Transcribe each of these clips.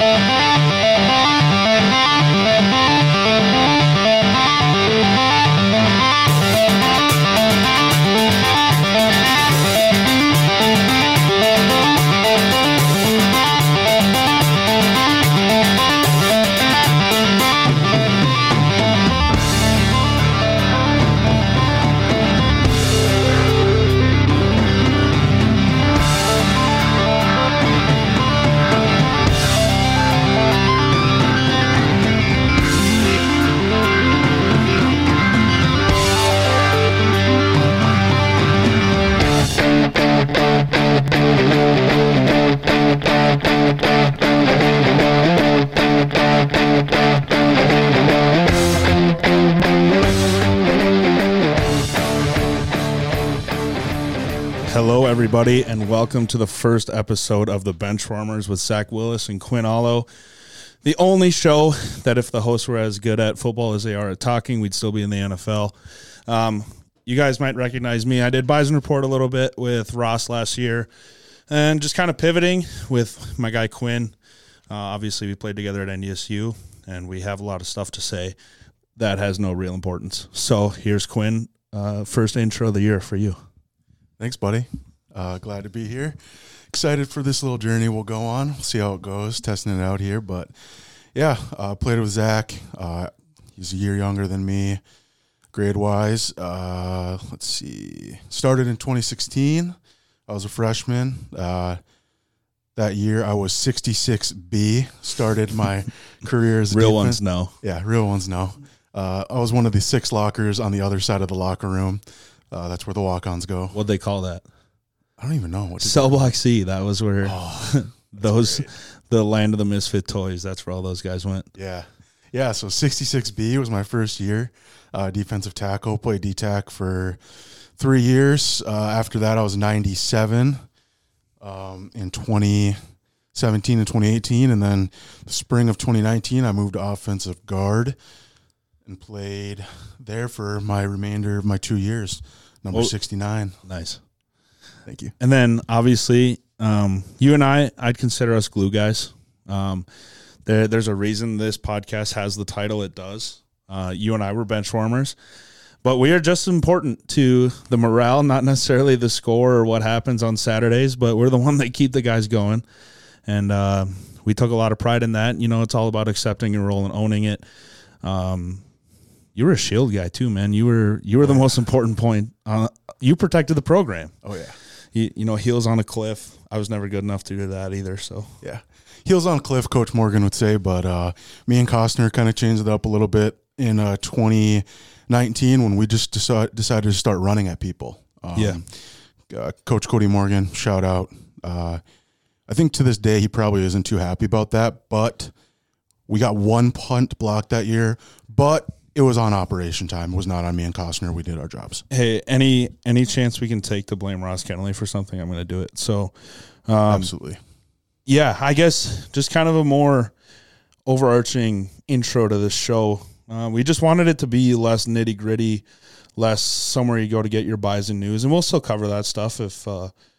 Hello, everybody, and welcome to the first episode of the Benchwarmers with Zach Willis and Quinn Allo. The only show that if the hosts were as good at football as they are at talking, we'd still be in the NFL. You guys might recognize me. I did Bison Report a little bit with Ross last year and just kind of pivoting with my guy Quinn. Obviously, we played together at NDSU, and we have a lot of stuff to say that has no real importance. So here's Quinn, first intro of the year for you. Thanks, buddy. Glad to be here. Excited for this little journey we'll go on. We'll see how it goes, testing it out here. But, yeah, played with Zach. He's a year younger than me, grade-wise. Let's see. Started in 2016. I was a freshman. That year, I was 66B. Started my career as a real defense. Ones know. Yeah, real ones know. I was one of the 6 lockers on the other side of the locker room. That's where the walk-ons go. What'd they call that? I don't even know. Cell Block C. That was where the land of the misfit toys. That's where all those guys went. Yeah. Yeah, so 66B was my first year. Defensive tackle. Played D-tack for 3 years. After that, I was 97 in 2017 and 2018. And then the spring of 2019, I moved to offensive guard and played there for my remainder of my 2 years, number 69. Nice. Thank you. And then, obviously, you and I'd consider us glue guys. There's a reason this podcast has the title it does. You and I were bench warmers, but we are just important to the morale, not necessarily the score or what happens on Saturdays, but we're the one that keep the guys going. And we took a lot of pride in that. You know, it's all about accepting your role and owning it. You were a shield guy too, man. You were the most important point. You protected the program. Oh yeah. You know, heels on a cliff. I was never good enough to do that either. So yeah, heels on a cliff, Coach Morgan would say. But me and Costner kind of changed it up a little bit in 2019 when we just decided to start running at people. Coach Cody Morgan, shout out. I think to this day he probably isn't too happy about that, but we got 1 punt blocked that year, but it was on operation time. It was not on me and Costner. We did our jobs. Hey, any chance we can take to blame Ross Kennelly for something, I'm going to do it. So, absolutely. Yeah, I guess just kind of a more overarching intro to this show. We just wanted it to be less nitty-gritty, less somewhere you go to get your Bison news, and we'll still cover that stuff if,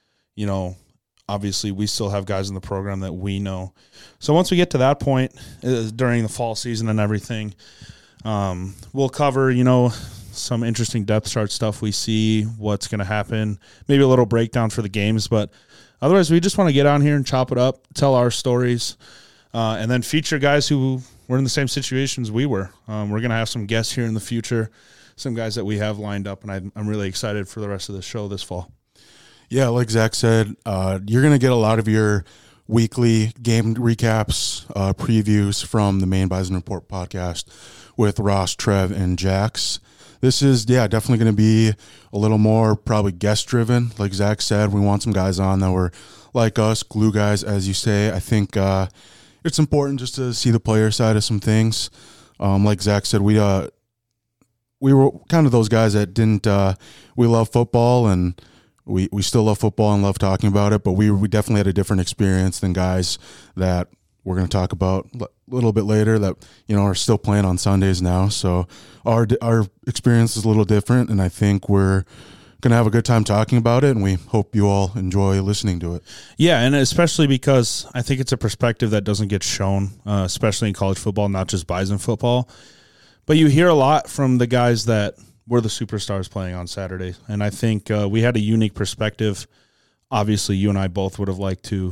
obviously we still have guys in the program that we know. So once we get to that point during the fall season and everything, we'll cover, some interesting depth chart stuff we see, what's going to happen, maybe a little breakdown for the games. But otherwise, we just want to get on here and chop it up, tell our stories, and then feature guys who were in the same situations we were. We're going to have some guests here in the future, some guys that we have lined up, and I'm really excited for the rest of the show this fall. Yeah, like Zach said, you're going to get a lot of your weekly game recaps, previews from the main Bison Report podcast with Ross, Trev, and Jax. This is, definitely going to be a little more probably guest-driven. Like Zach said, we want some guys on that were like us, glue guys, as you say. I think it's important just to see the player side of some things. Like Zach said, we were kind of those guys that didn't we love football, and we still love football and love talking about it, but we definitely had a different experience than guys that we're going to talk about a little bit later that, are still playing on Sundays now. So our experience is a little different, and I think we're going to have a good time talking about it, and we hope you all enjoy listening to it. Yeah, and especially because I think it's a perspective that doesn't get shown, especially in college football, not just Bison football. But you hear a lot from the guys that were the superstars playing on Saturday, and I think we had a unique perspective. Obviously, you and I both would have liked to,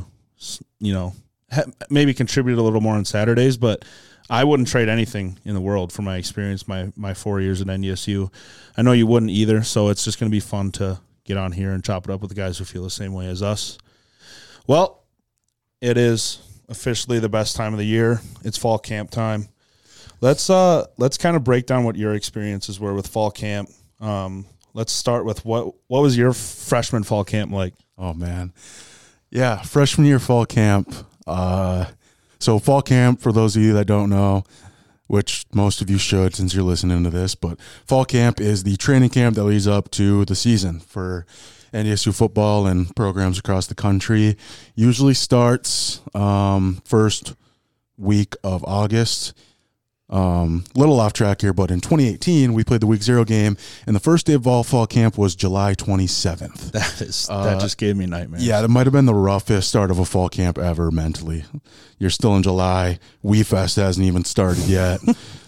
maybe contribute a little more on Saturdays, but I wouldn't trade anything in the world for my experience, my 4 years at NDSU. I know you wouldn't either, so it's just going to be fun to get on here and chop it up with the guys who feel the same way as us. Well, it is officially the best time of the year. It's fall camp time. Let's kind of break down what your experiences were with fall camp. Let's start with what was your freshman fall camp like? Oh, man. Yeah, freshman year fall camp. So fall camp, for those of you that don't know, which most of you should since you're listening to this, but fall camp is the training camp that leads up to the season for NDSU football and programs across the country. Usually starts first week of August. Little off track here, but in 2018 we played the week 0 game, and the first day of fall camp was July 27th. That just gave me nightmares. Yeah, that might have been the roughest start of a fall camp ever mentally. You're still in July. WeFest hasn't even started yet.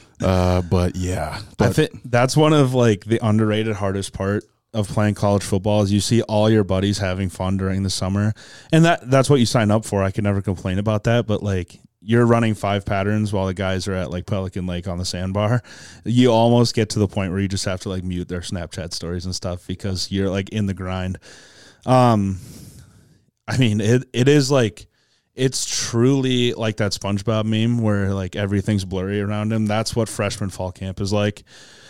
But yeah, I think that's one of like the underrated hardest part of playing college football is you see all your buddies having fun during the summer, and that's what you sign up for. I can never complain about that, but like, you're running 5 patterns while the guys are at like Pelican Lake on the sandbar. You almost get to the point where you just have to like mute their Snapchat stories and stuff because you're like in the grind. I mean, it is like, it's truly like that SpongeBob meme where like everything's blurry around him. That's what freshman fall camp is like.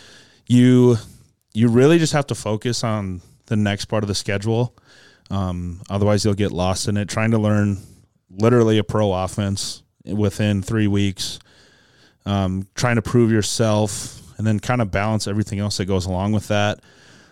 You really just have to focus on the next part of the schedule. Otherwise you'll get lost in it, trying to learn literally a pro offense within 3 weeks, trying to prove yourself and then kind of balance everything else that goes along with that.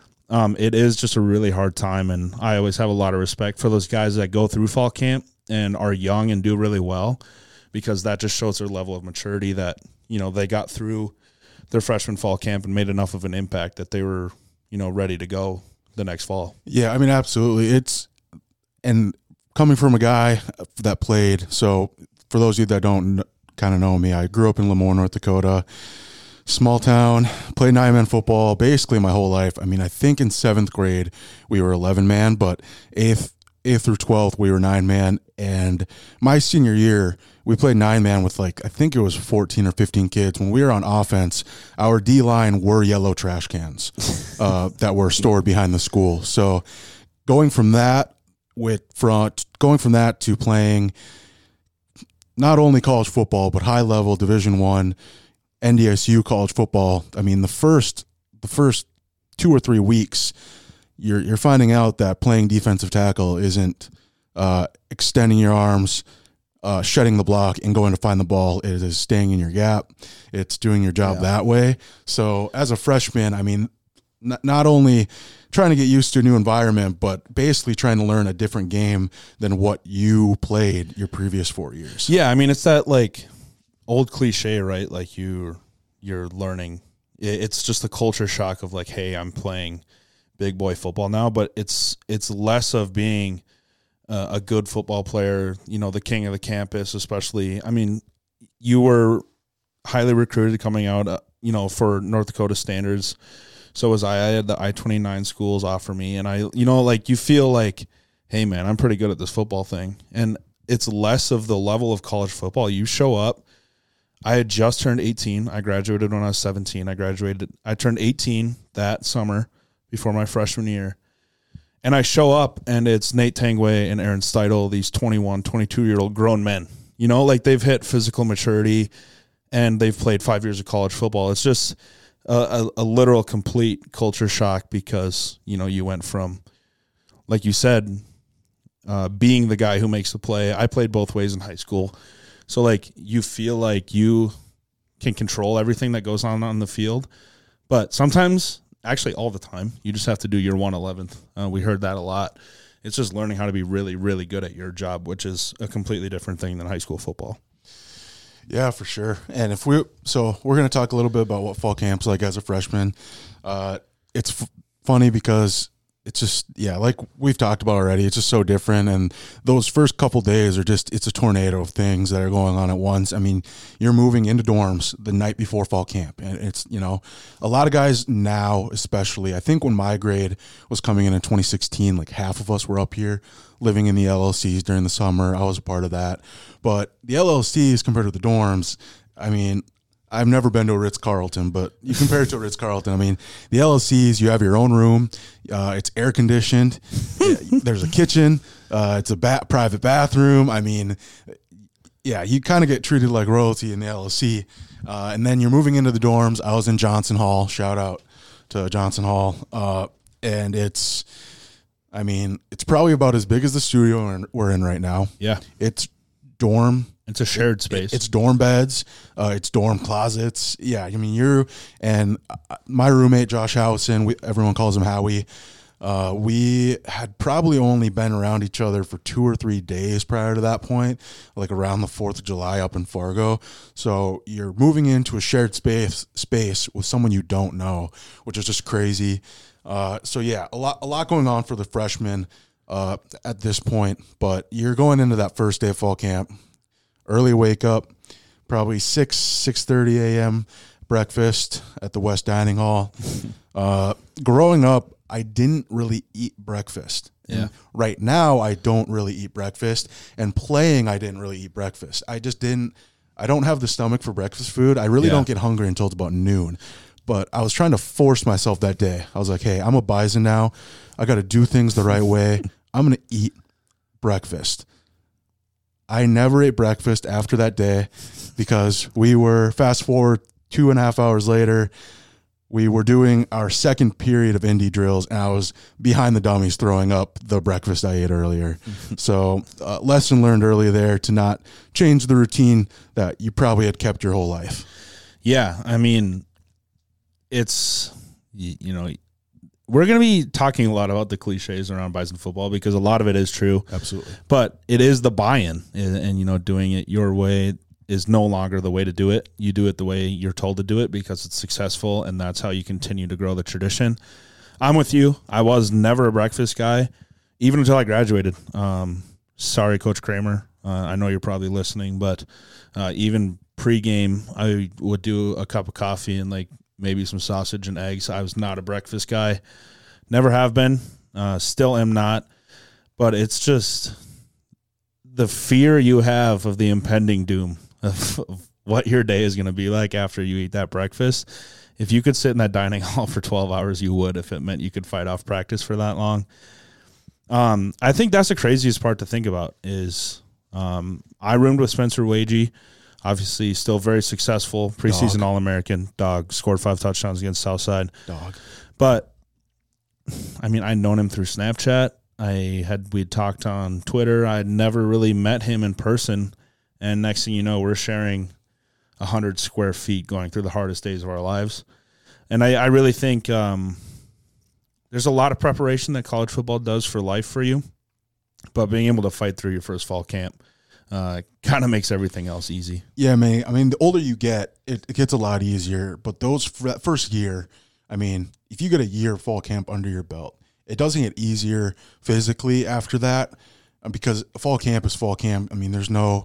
It is just a really hard time, and I always have a lot of respect for those guys that go through fall camp and are young and do really well, because that just shows their level of maturity that, they got through their freshman fall camp and made enough of an impact that they were, ready to go the next fall. Yeah, I mean, absolutely. And coming from a guy that played, so for those of you that don't kind of know me, I grew up in Lemoore, North Dakota, small town, played 9-man football basically my whole life. I mean, I think in 7th grade we were 11-man, but 8th through 12th we were 9-man. And my senior year, we played 9-man with I think it was 14 or 15 kids. When we were on offense, our D-line were yellow trash cans that were stored behind the school. So going from that to playing not only college football, but high level Division I NDSU college football. I mean, the first 2 or 3 weeks, you're finding out that playing defensive tackle isn't extending your arms, shedding the block, and going to find the ball. It is staying in your gap. It's doing your job that way. So as a freshman, I mean, not only trying to get used to a new environment, but basically trying to learn a different game than what you played your previous 4 years. Yeah, I mean, it's that like old cliche, right? Like you're learning. It's just the culture shock of like, hey, I'm playing big boy football now, but it's less of being a good football player, the king of the campus, especially. I mean, you were highly recruited coming out, for North Dakota standards. So was I had the I-29 schools offer me, and you feel like, hey man, I'm pretty good at this football thing. And it's less of the level of college football. You show up. I had just turned 18. I graduated when I was 17. I turned 18 that summer before my freshman year. And I show up, and it's Nate Tangway and Aaron Steidel, these 21, 22-year-old grown men. They've hit physical maturity, and they've played 5 years of college football. It's just a literal complete culture shock because, you went from, like you said, being the guy who makes the play. I played both ways in high school. So, you feel like you can control everything that goes on the field. But sometimes, actually all the time, you just have to do your 1/11th. We heard that a lot. It's just learning how to be really, really good at your job, which is a completely different thing than high school football. Yeah, for sure. And we're going to talk a little bit about what fall camp's like as a freshman. It's funny because it's just, like we've talked about already, it's just so different. And those first couple days are just, it's a tornado of things that are going on at once. I mean, you're moving into dorms the night before fall camp. And it's, a lot of guys now, especially, I think when my grade was coming in 2016, like half of us were up here living in the LLCs during the summer. I was a part of that. But the LLCs compared to the dorms, I mean, I've never been to a Ritz-Carlton, but you compare it to a Ritz-Carlton. I mean, the LLCs, you have your own room. It's air conditioned. There's a kitchen. It's a private bathroom. I mean, you kind of get treated like royalty in the LLC. And then you're moving into the dorms. I was in Johnson Hall. Shout out to Johnson Hall. And it's probably about as big as the studio we're in right now. Yeah. It's dorm. It's a shared space. It's dorm beds. It's dorm closets. Yeah, I mean, my roommate, Josh Howison, everyone calls him Howie. We had probably only been around each other for 2 or 3 days prior to that point, like around the 4th of July up in Fargo. So you're moving into a shared space with someone you don't know, which is just crazy. A lot going on for the freshmen at this point. But you're going into that first day of fall camp. Early wake up, probably 6:30 a.m. breakfast at the West Dining Hall. Growing up, I didn't really eat breakfast. Yeah. And right now, I don't really eat breakfast. And playing, I didn't really eat breakfast. I don't have the stomach for breakfast food. I really don't get hungry until it's about noon. But I was trying to force myself that day. I was like, hey, I'm a Bison now. I got to do things the right way. I'm going to eat breakfast. I never ate breakfast after that day because we were, fast forward 2.5 hours later, we were doing our second period of indie drills, and I was behind the dummies throwing up the breakfast I ate earlier. So lesson learned early there to not change the routine that you probably had kept your whole life. Yeah, I mean, we're going to be talking a lot about the cliches around Bison football because a lot of it is true. Absolutely. But it is the buy-in, and doing it your way is no longer the way to do it. You do it the way you're told to do it because it's successful, and that's how you continue to grow the tradition. I'm with you. I was never a breakfast guy, even until I graduated. Sorry, Coach Kramer. I know you're probably listening, but even pregame, I would do a cup of coffee and maybe some sausage and eggs. I was not a breakfast guy. Never have been. Still am not. But it's just the fear you have of the impending doom of what your day is going to be like after you eat that breakfast. If you could sit in that dining hall for 12 hours, you would, if it meant you could fight off practice for that long. I think that's the craziest part to think about is I roomed with Spencer Wagee. Obviously, still very successful, preseason All-American. Dog scored 5 touchdowns against Southside. Dog. But, I mean, I'd known him through Snapchat. We'd talked on Twitter. I'd never really met him in person. And next thing you know, we're sharing 100 square feet going through the hardest days of our lives. And I really think there's a lot of preparation that college football does for life for you. But being able to fight through your first fall camp kind of makes everything else easy. Yeah, man. I mean, the older you get, it gets a lot easier. But that first year, I mean, if you get a year of fall camp under your belt, it doesn't get easier physically after that because fall camp is fall camp. I mean, there's no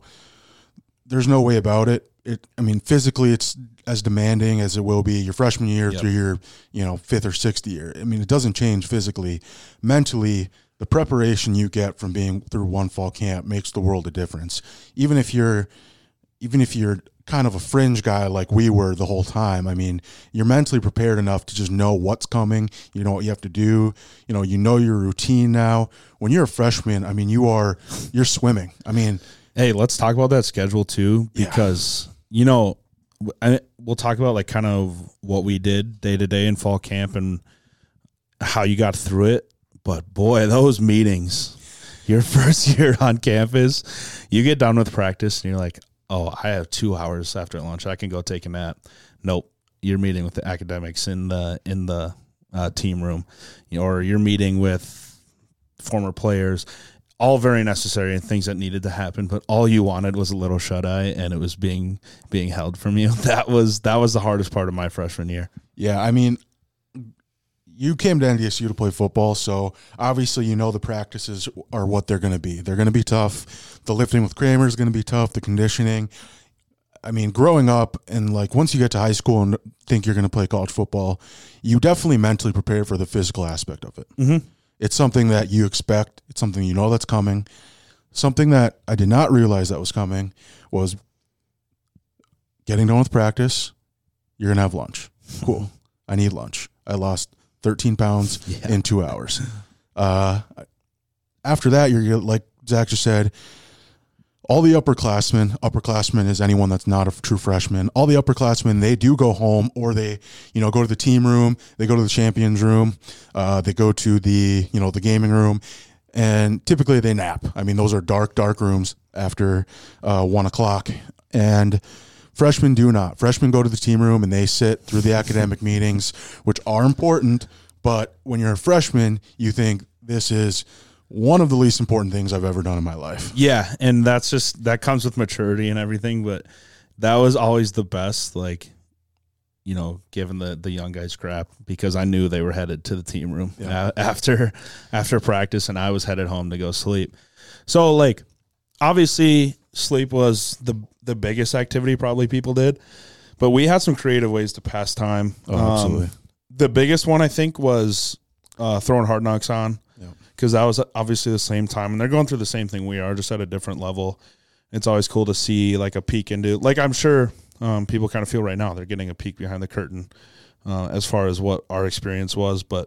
way about it. Physically, it's as demanding as it will be your freshman year through your, 5th or 6th year. I mean, it doesn't change physically. Mentally, the preparation you get from being through one fall camp makes the world a difference. Even if you're kind of a fringe guy like we were the whole time, I mean, you're mentally prepared enough to just know what's coming. You know what you have to do. You know your routine now. When you're a freshman, I mean, you're swimming. I mean, hey, let's talk about that schedule too, because we'll talk about kind of what we did day to day in fall camp and how you got through it. But boy, those meetings, your first year on campus, you get done with practice and you're like, oh, I have 2 hours after lunch. I can go take a nap. Nope. You're meeting with the academics in the team room, or you're meeting with former players, all very necessary and things that needed to happen. But all you wanted was a little shut eye, and it was being held from you. That was the hardest part of my freshman year. Yeah. I mean, you came to NDSU to play football, so obviously you know the practices are what they're going to be. They're going to be tough. The lifting with Kramer is going to be tough. The conditioning. I mean, growing up and like once you get to high school and think you're going to play college football, you definitely mentally prepare for the physical aspect of it. Mm-hmm. It's something that you expect. It's something you know that's coming. Something that I did not realize that was coming was getting done with practice. You're going to have lunch. Cool. I need lunch. I lost 13 pounds in 2 hours. After that, you're like Zach just said, all the upperclassmen is anyone that's not a true freshman. All the upperclassmen, they do go home or they, go to the team room. They go to the champions room. They go to the, the gaming room, and typically they nap. I mean, those are dark rooms after 1 o'clock. And freshmen do not. Freshmen go to the team room and they sit through the academic meetings, which are important. But when you're a freshman, you think this is one of the least important things I've ever done in my life. Yeah, and that comes with maturity and everything, but that was always the best, like, giving the young guys crap, because I knew they were headed to the team room after practice, and I was headed home to go sleep. So, like, obviously sleep was the biggest activity probably people did, but we had some creative ways to pass time. Oh, absolutely. The biggest one, I think, was throwing Hard Knocks on, because that was obviously the same time, and they're going through the same thing we are, just at a different level. It's always cool to see, like, a peek into, like, I'm sure people kind of feel right now they're getting a peek behind the curtain as far as what our experience was. But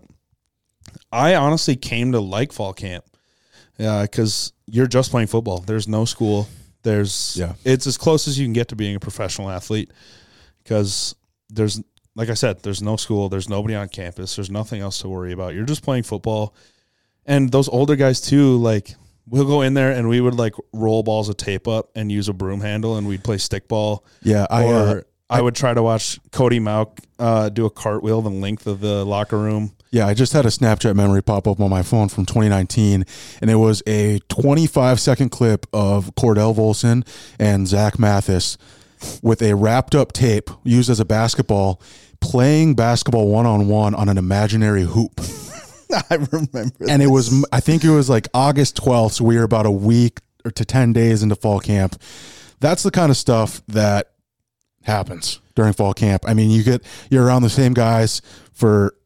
I honestly came to like fall camp because you're just playing football. There's no school. It's as close as you can get to being a professional athlete, because there's, like I said, there's no school. There's nobody on campus. There's nothing else to worry about. You're just playing football. And those older guys too, like, we'll go in there and we would, like, roll balls of tape up and use a broom handle, and we'd play stickball. Yeah, I would try to watch Cody Mauk do a cartwheel the length of the locker room. Yeah, I just had a Snapchat memory pop up on my phone from 2019, and it was a 25-second clip of Cordell Volson and Zach Mathis with a wrapped-up tape used as a basketball, playing basketball one-on-one on an imaginary hoop. I remember. And it was, I think it was like August 12th, so we were about a week or to 10 days into fall camp. That's the kind of stuff that happens during fall camp. I mean, you're around the same guys for,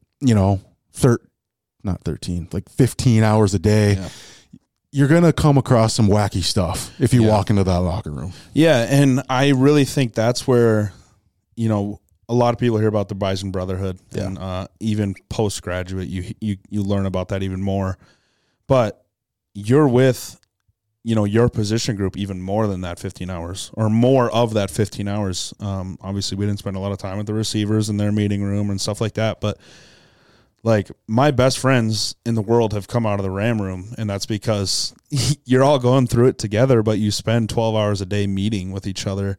15 hours a day. Yeah. You're going to come across some wacky stuff if you walk into that locker room. Yeah, and I really think that's where, a lot of people hear about the Bison Brotherhood, and even postgraduate, you learn about that even more. But you're with, your position group even more than that 15 hours, or more of that 15 hours. Obviously, we didn't spend a lot of time with the receivers in their meeting room and stuff like that. But, like, my best friends in the world have come out of the Ram room, and that's because you're all going through it together, but you spend 12 hours a day meeting with each other.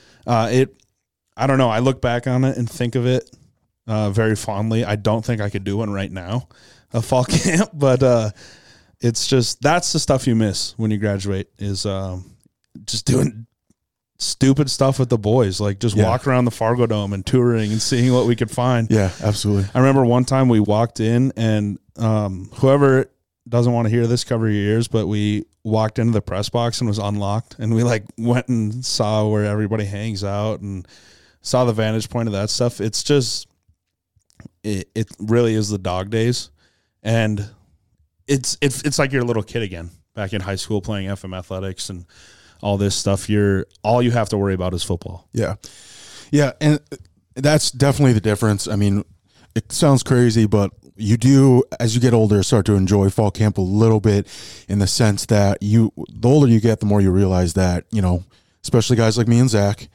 I don't know. I look back on it and think of it very fondly. I don't think I could do one right now, a fall camp, but it's just, that's the stuff you miss when you graduate, is just doing stupid stuff with the boys, like just walking around the Fargo Dome and touring and seeing what we could find. Yeah, absolutely. I remember one time we walked in, and whoever doesn't want to hear this, cover your ears, but we walked into the press box and it was unlocked, and we, like, went and saw where everybody hangs out and saw the vantage point of that stuff. It's just, it really is the dog days, and it's like you're a little kid again back in high school playing FM athletics and all this stuff. All you have to worry about is football. Yeah, and that's definitely the difference. I mean, it sounds crazy, but you do, as you get older, start to enjoy fall camp a little bit, in the sense that the older you get, the more you realize that, especially guys like me and Zach,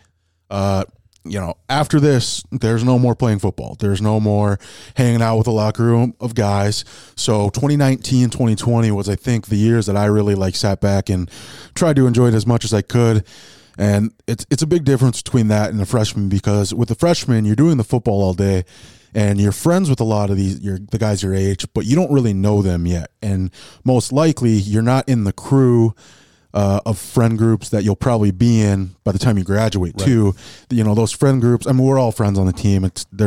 after this, there's no more playing football. There's no more hanging out with a locker room of guys. So 2019, 2020 was, I think, the years that I really, sat back and tried to enjoy it as much as I could. And it's a big difference between that and a freshman, because with the freshman, you're doing the football all day, and you're friends with a lot of the guys your age, but you don't really know them yet. And most likely, you're not in the crew of friend groups that you'll probably be in by the time you graduate too. You know, those friend groups, I mean, we're all friends on the team.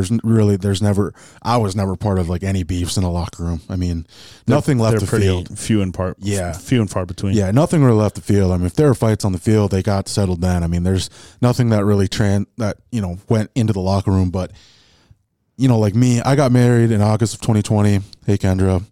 I was never part of like any beefs in a locker room. I mean, nothing left the field. Few and far between. Yeah, nothing really left the field. I mean, if there were fights on the field, they got settled then. I mean, there's nothing that really went into the locker room. But, you know, like me, I got married in August of 2020. Hey, Kendra.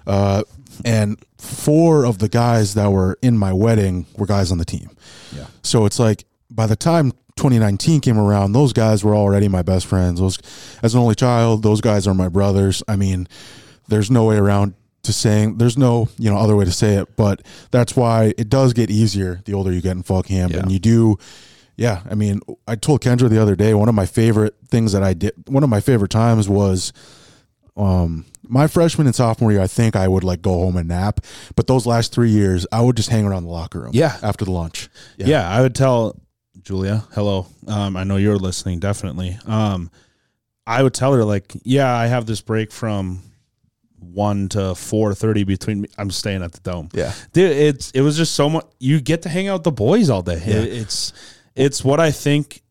And 4 of the guys that were in my wedding were guys on the team. Yeah. So it's like by the time 2019 came around, those guys were already my best friends. As an only child, those guys are my brothers. I mean, there's no way around to saying, there's no, you know, other way to say it, but that's why it does get easier the older you get in fall camp. And you do. Yeah. I mean, I told Kendra the other day, one of my favorite things that I did, one of my favorite times was, my freshman and sophomore year, I think I would like go home and nap, but those last 3 years, I would just hang around the locker room. Yeah. After the lunch. Yeah. I would tell Julia, hello. I know you're listening. Definitely. I would tell her like, yeah, I have this break from 1 to 4:30 between me. I'm staying at the Dome. Yeah. Dude, it was just so much. You get to hang out with the boys all day. Yeah. It's what I think,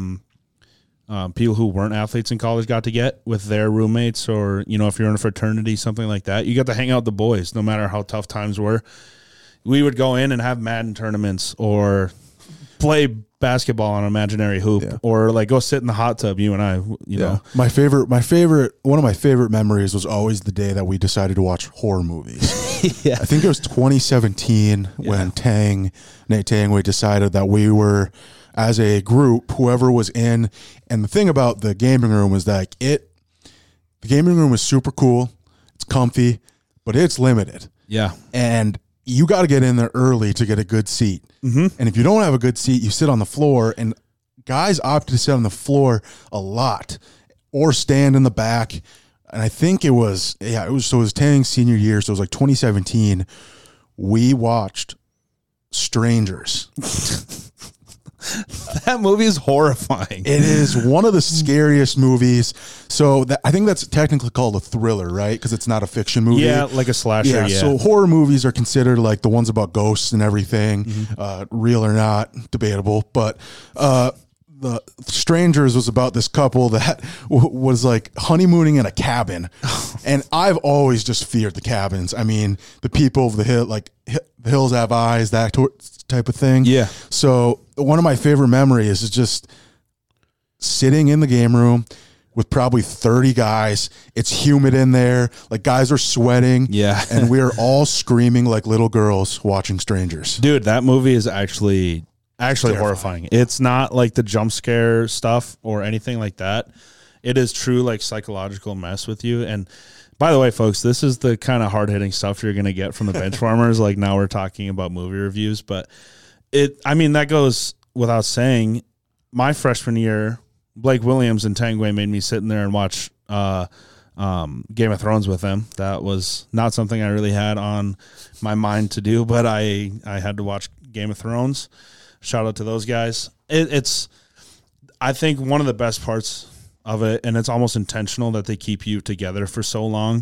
people who weren't athletes in college got to get with their roommates, or, you know, if you're in a fraternity, something like that, you got to hang out with the boys no matter how tough times were. We would go in and have Madden tournaments or play basketball on an imaginary hoop or like go sit in the hot tub, you and I, you know. One of my favorite memories was always the day that we decided to watch horror movies. I think it was 2017 when Nate Tangway decided that we were, as a group, whoever was in, and the thing about the gaming room was that the gaming room is super cool, it's comfy, but it's limited. Yeah. And you got to get in there early to get a good seat. Mm-hmm. And if you don't have a good seat, you sit on the floor, and guys opt to sit on the floor a lot or stand in the back. And I think it was Tang's senior year, so it was like 2017. We watched Strangers. That movie is horrifying. It is one of the scariest movies. So I think that's technically called a thriller, right? Because it's not a fiction movie. Yeah, like a slasher. Yeah. So horror movies are considered like the ones about ghosts and everything, real or not, debatable. But the Strangers was about this couple that was like honeymooning in a cabin, and I've always just feared the cabins. I mean, the people of the hill, like the hills have eyes, that type of thing. Yeah. So one of my favorite memories is just sitting in the game room with probably 30 guys. It's humid in there. Like, guys are sweating. Yeah. And we're all screaming like little girls watching Strangers. Dude, that movie is actually horrifying. It's not like the jump scare stuff or anything like that. It is true, like, psychological mess with you. And by the way, folks, this is the kind of hard-hitting stuff you're going to get from the Benchwarmers. Like, now we're talking about movie reviews, but that goes without saying. My freshman year, Blake Williams and Tangway made me sit in there and watch Game of Thrones with them. That was not something I really had on my mind to do, but I had to watch Game of Thrones. Shout out to those guys. It's, I think, one of the best parts of it, and it's almost intentional that they keep you together for so long,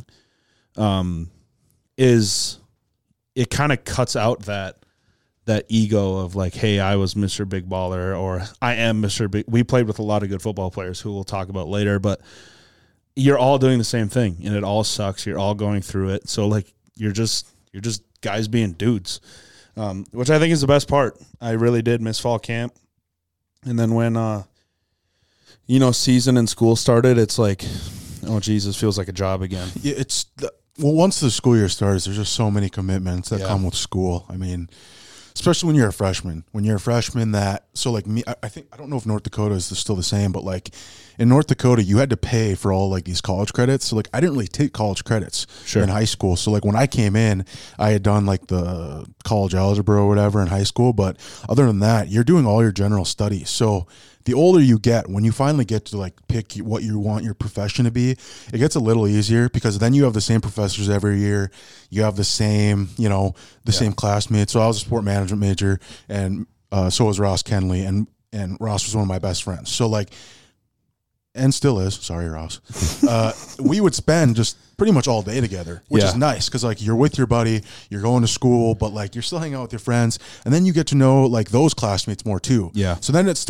is it kind of cuts out that ego of like, hey, I was Mr. Big Baller, or I am Mr. Big. We played with a lot of good football players who we'll talk about later, but you're all doing the same thing, and it all sucks. You're all going through it. So like, you're just guys being dudes. Which I think is the best part. I really did miss fall camp. And then when, season and school started, it's like, oh, Jesus, feels like a job again. Yeah, once the school year starts, there's just so many commitments that come with school. I mean, especially when you're a freshman. So like me, I think, I don't know if North Dakota is still the same, but like in North Dakota, you had to pay for all like these college credits. So like, I didn't really take college credits in high school. So like when I came in, I had done like the college algebra or whatever in high school. But other than that, you're doing all your general studies. So the older you get, when you finally get to like pick what you want your profession to be, it gets a little easier because then you have the same professors every year. You have the same, same classmates. So I was a sport management major, and so was Ross Kenley, and Ross was one of my best friends. So like, and still is, sorry, Ross, we would spend just pretty much all day together, which is nice because, like, you're with your buddy, you're going to school, but, like, you're still hanging out with your friends, and then you get to know, like, those classmates more, too. Yeah. So then it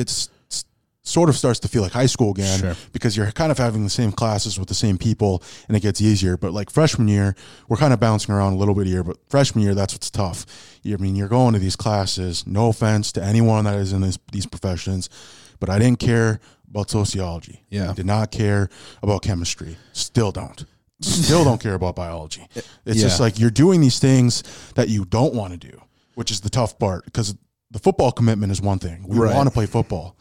sort of starts to feel like high school again because you're kind of having the same classes with the same people, and it gets easier. But, like, freshman year, we're kind of bouncing around a little bit here, but freshman year, that's what's tough. I mean, you're going to these classes, no offense to anyone that is in these professions, but I didn't care about sociology. Yeah. I did not care about chemistry. Still don't. Still don't care about biology. It's just like you're doing these things that you don't want to do, which is the tough part, because the football commitment is one thing. We want to play football.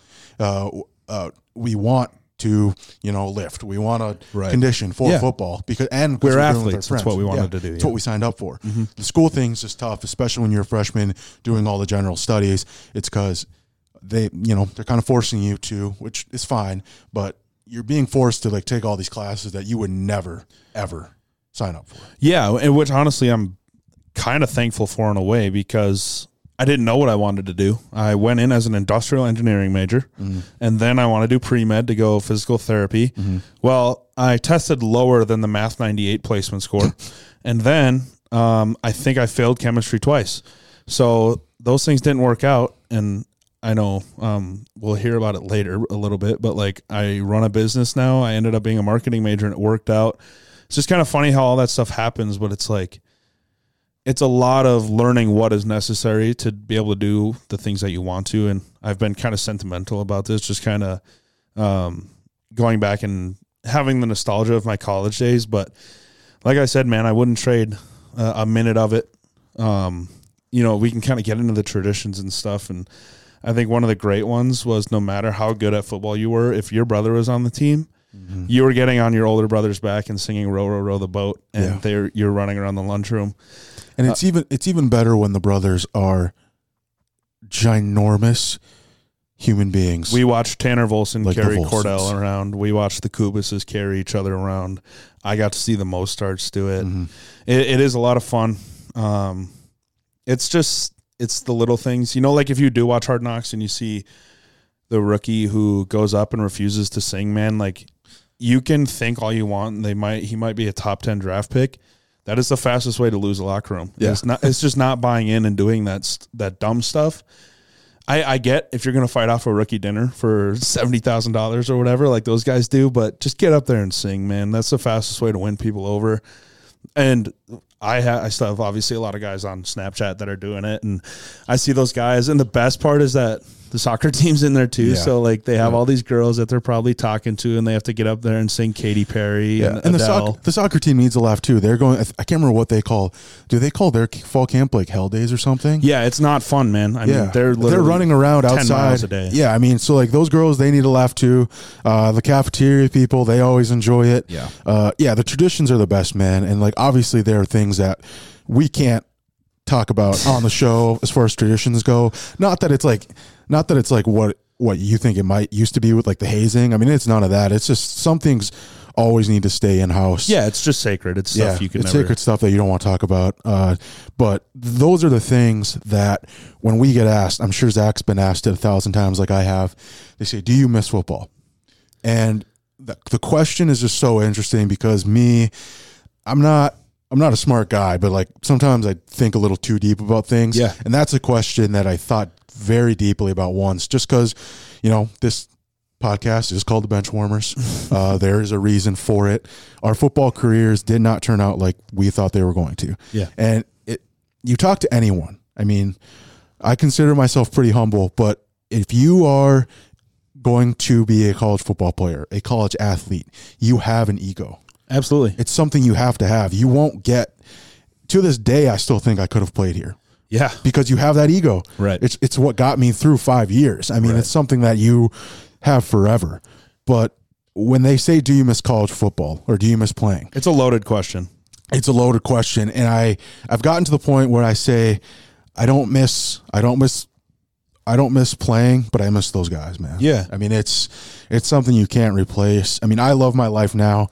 We want to, lift. We want to condition for football because we're athletes. That's what we wanted to do. That's what we signed up for. Mm-hmm. The school thing's just tough, especially when you're a freshman doing all the general studies. It's because they're kind of forcing you to, which is fine, but you're being forced to, like, take all these classes that you would never ever sign up for. Yeah, and which honestly I'm kind of thankful for in a way, because I didn't know what I wanted to do. I went in as an industrial engineering major, and then I want to do pre-med to go physical therapy. Mm-hmm. Well, I tested lower than the Math 98 placement score, and then I think I failed chemistry twice. So those things didn't work out, and I know we'll hear about it later a little bit, but, like, I run a business now. I ended up being a marketing major, and it worked out. It's just kind of funny how all that stuff happens, but it's like, it's a lot of learning what is necessary to be able to do the things that you want to. And I've been kind of sentimental about this, just kind of going back and having the nostalgia of my college days. But like I said, man, I wouldn't trade a minute of it. We can kind of get into the traditions and stuff. And I think one of the great ones was, no matter how good at football you were, if your brother was on the team, you were getting on your older brother's back and singing "Row, Row, Row the Boat," and you're running around the lunchroom. And it's even better when the brothers are ginormous human beings. We watched Tanner Volson like carry Cordell around. We watched the Kubises carry each other around. I got to see the Mostarts do it. Mm-hmm. It is a lot of fun. It's the little things. Like if you do watch Hard Knocks and you see the rookie who goes up and refuses to sing, man, like, you can think all you want, and he might be a top 10 draft pick. That is the fastest way to lose a locker room. Yeah. It's just not buying in and doing that dumb stuff. I get if you're going to fight off a rookie dinner for $70,000 or whatever, like those guys do, but just get up there and sing, man. That's the fastest way to win people over. And I still have obviously a lot of guys on Snapchat that are doing it, and I see those guys. And the best part is that the soccer team's in there too. Yeah. So, like, they have all these girls that they're probably talking to, and they have to get up there and sing Katy Perry and Adele. The soccer team needs a laugh too. They're going, I can't remember what they call. Do they call their fall camp like Hell Days or something? Yeah, it's not fun, man. I mean, they're running around 10 outside miles a day. Yeah, I mean, so, like, those girls, they need a laugh too. The cafeteria people, they always enjoy it. Yeah. The traditions are the best, man. And, like, obviously there are things that we can't talk about on the show as far as traditions go. Not that it's like what you think it might used to be with, like, the hazing. I mean, it's none of that. It's just some things always need to stay in house. Yeah, it's just sacred. It's stuff it's sacred stuff that you don't want to talk about. But those are the things that when we get asked, I'm sure Zach's been asked it 1,000 times, like I have. They say, "Do you miss football?" And the question is just so interesting because I'm not a smart guy, but, like, sometimes I think a little too deep about things. Yeah. And that's a question that I thought very deeply about once, just because, this podcast is called The Benchwarmers. There is a reason for it. Our football careers did not turn out like we thought they were going to. Yeah. And you talk to anyone. I mean, I consider myself pretty humble, but if you are going to be a college football player, a college athlete, you have an ego. Absolutely. It's something you have to have. You won't get, to this day, I still think I could have played here. Yeah. Because you have that ego. Right. It's what got me through 5 years. I mean, It's something that you have forever. But when they say, do you miss college football or do you miss playing? It's a loaded question. It's a loaded question. And I've gotten to the point where I say, I don't miss playing, but I miss those guys, man. Yeah. I mean, it's something you can't replace. I mean, I love my life now.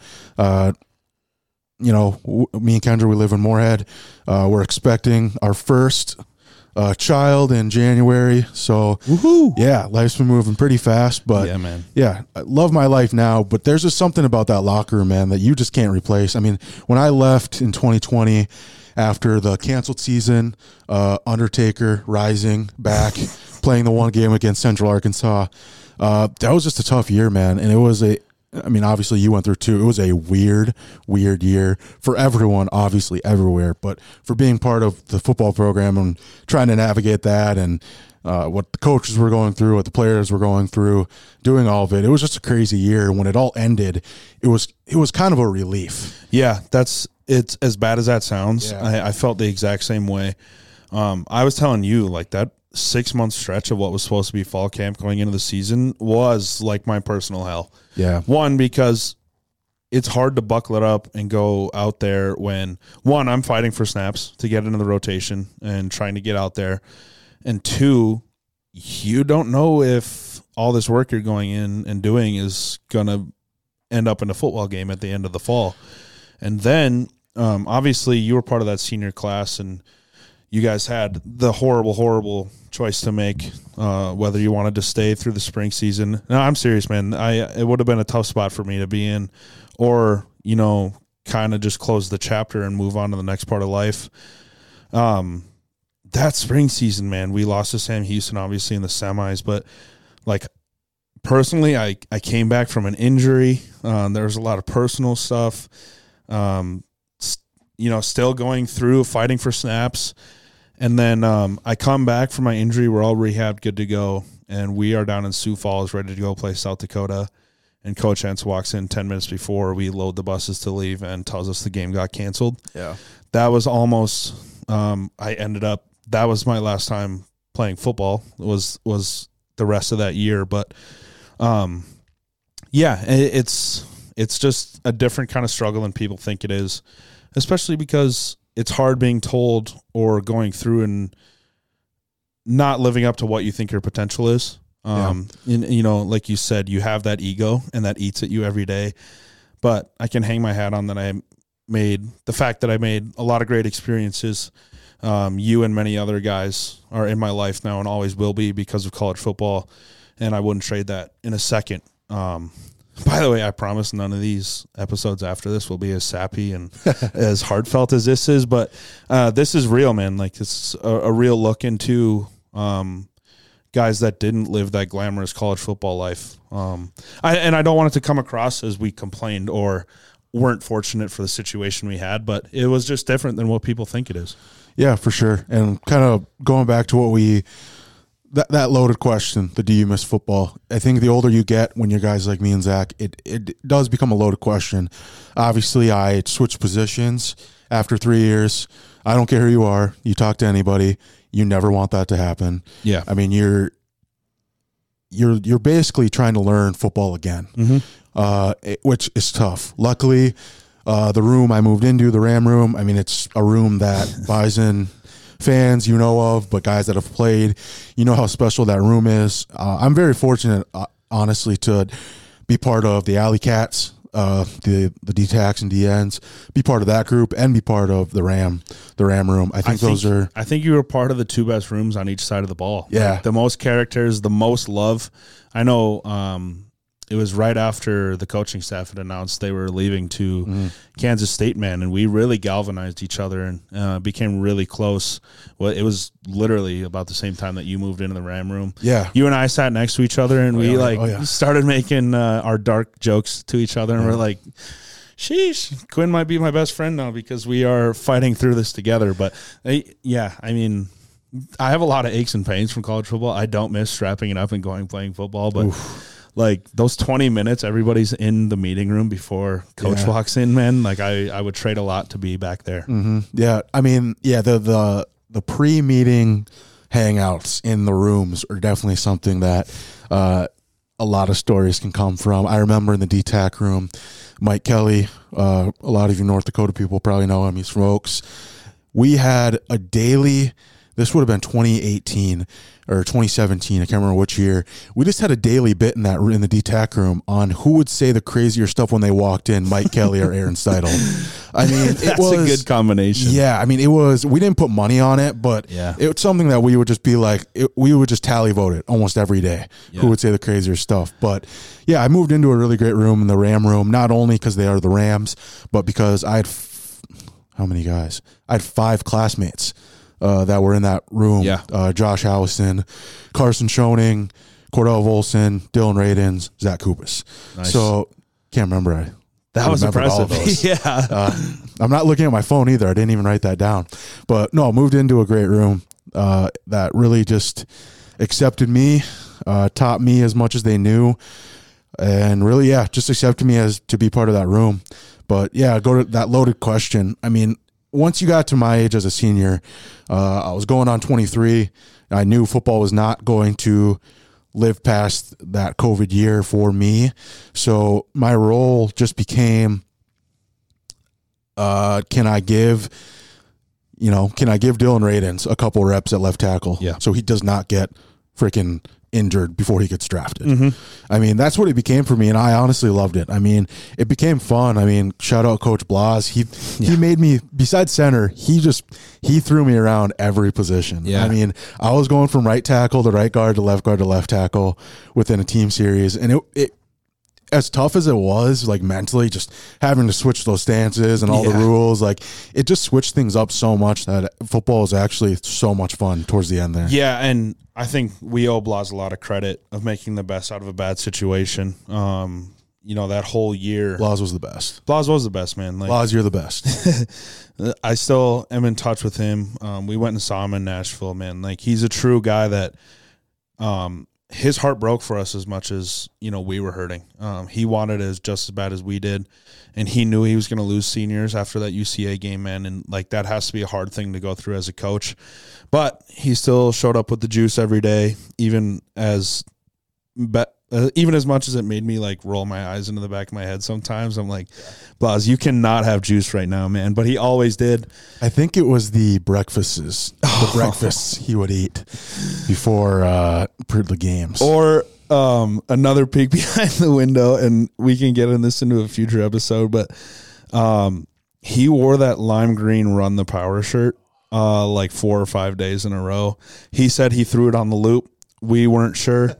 Me and Kendra, we live in Moorhead. We're expecting our first child in January. So, yeah, life's been moving pretty fast. But, Yeah, man. yeah, I love my life now. But there's just something about that locker room, man, that you just can't replace. I mean, when I left in 2020 after the canceled season, Undertaker rising back, playing the one game against Central Arkansas, that was just a tough year, man. And it was obviously you went through too. It was a weird year for everyone, obviously everywhere, but for being part of the football program and trying to navigate that and what the coaches were going through, what the players were going through, doing all of it. It was just a crazy year. When it all ended, it was kind of a relief. Yeah, it's as bad as that sounds. Yeah. I felt the exact same way. I was telling you, like, that 6-month stretch of what was supposed to be fall camp going into the season was like my personal hell. Yeah. One, because it's hard to buckle it up and go out there when, one, I'm fighting for snaps to get into the rotation and trying to get out there. And two, you don't know if all this work you're going in and doing is going to end up in a football game at the end of the fall. And then, obviously, you were part of that senior class, and you guys had the horrible choice to make, whether you wanted to stay through the spring season. No, I'm serious, man. It would have been a tough spot for me to be in, or, kind of just close the chapter and move on to the next part of life. That spring season, man, we lost to Sam Houston, obviously, in the semis, but, like, personally, I came back from an injury. There was a lot of personal stuff, still going through, fighting for snaps. And then I come back from my injury. We're all rehabbed, good to go. And we are down in Sioux Falls, ready to go play South Dakota. And Coach Hentz walks in 10 minutes before we load the buses to leave and tells us the game got canceled. Yeah. That was almost that was my last time playing football. It was the rest of that year. But, it's just a different kind of struggle than people think it is, especially because it's hard being told or going through and not living up to what you think your potential is. Like you said, you have that ego and that eats at you every day. But I can hang my hat on that the fact that I made a lot of great experiences. You and many other guys are in my life now and always will be because of college football. And I wouldn't trade that in a second. By the way, I promise none of these episodes after this will be as sappy and as heartfelt as this is, but this is real, man. Like, it's a real look into guys that didn't live that glamorous college football life. I don't want it to come across as we complained or weren't fortunate for the situation we had, but it was just different than what people think it is. Yeah, for sure. And kind of going back to what that loaded question, the do you miss football? I think the older you get, when you're guys like me and Zach, it does become a loaded question. Obviously, I switched positions after 3 years. I don't care who you are. You talk to anybody. You never want that to happen. Yeah. I mean, you're basically trying to learn football again, which is tough. Luckily, the room I moved into, the Ram room, I mean, it's a room that Bison fans of, but guys that have played, how special that room is. I'm very fortunate, honestly, to be part of the Alley Cats, the D-Tacs and DNs, be part of that group and be part of the Ram room. I think you were part of the two best rooms on each side of the ball. Yeah. Like, the most characters, the most love. I know, it was right after the coaching staff had announced they were leaving to Kansas State, man, and we really galvanized each other and became really close. Well, it was literally about the same time that you moved into the Ram room. Yeah. You and I sat next to each other, and we started making our dark jokes to each other, and we're like, sheesh, Quinn might be my best friend now because we are fighting through this together. But, I mean, I have a lot of aches and pains from college football. I don't miss strapping it up and playing football, but like those 20 minutes, everybody's in the meeting room before coach walks in, man. Like I would trade a lot to be back there. Mm-hmm. Yeah. I mean, the pre-meeting hangouts in the rooms are definitely something that a lot of stories can come from. I remember in the D-Tac room, Mike Kelly, a lot of you North Dakota people probably know him. He's from Oaks. We had a daily, this would have been 2018. or 2017, I can't remember which year. We just had a daily bit in the DTAC room on who would say the crazier stuff when they walked in, Mike Kelly or Aaron Steidel. I mean, That's a good combination. Yeah, I mean, we didn't put money on it, but it was something that we would just be like, we would just tally vote it almost every day. Yeah. Who would say the crazier stuff? But yeah, I moved into a really great room in the Ram room, not only because they are the Rams, but because I had how many guys? I had 5 classmates that were in that room. Yeah. Josh Allison, Carson Schoening, Cordell Volson, Dylan Radins, Zach Kupas. Nice. So can't remember. That was impressive. Yeah. I'm not looking at my phone either. I didn't even write that down. But no, moved into a great room that really just accepted me, taught me as much as they knew, and really, just accepted me as to be part of that room. But yeah, go to that loaded question. I mean, once you got to my age as a senior, I was going on 23. I knew football was not going to live past that COVID year for me. So my role just became, can I give Dylan Radins a couple reps at left tackle? Yeah. So he does not get freaking injured before he gets drafted. Mm-hmm. I mean, that's what it became for me, and I honestly loved it. I mean, it became fun. I mean, shout out Coach Blas. He made me, besides center, he threw me around every position. Yeah. I mean, I was going from right tackle to right guard to left tackle within a team series, and it as tough as it was, like mentally, just having to switch those stances and all the rules, like it just switched things up so much that football is actually so much fun towards the end there. Yeah, and I think we owe Blas a lot of credit of making the best out of a bad situation. That whole year, Blas was the best. Blas was the best, man. Like, Blas, you're the best. I still am in touch with him. We went and saw him in Nashville, man. Like, he's a true guy that his heart broke for us as much as, we were hurting. He wanted it just as bad as we did, and he knew he was going to lose seniors after that UCA game, man, and, like, that has to be a hard thing to go through as a coach. But he still showed up with the juice every day, even as much as it made me, like, roll my eyes into the back of my head sometimes. I'm like, Blas, you cannot have juice right now, man. But he always did. I think it was the breakfasts he would eat before the games. Or another peek behind the window, and we can get into a future episode, but he wore that lime green Run the Power shirt like 4 or 5 days in a row. He said he threw it on the loop. We weren't sure.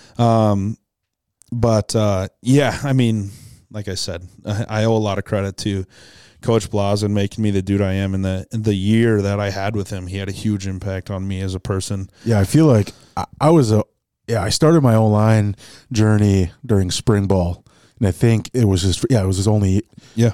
But I mean, like I said, I owe a lot of credit to Coach Blas and making me the dude I am in the year that I had with him. He had a huge impact on me as a person. Yeah, I feel like I started my O-line journey during spring ball, and I think it was his only year,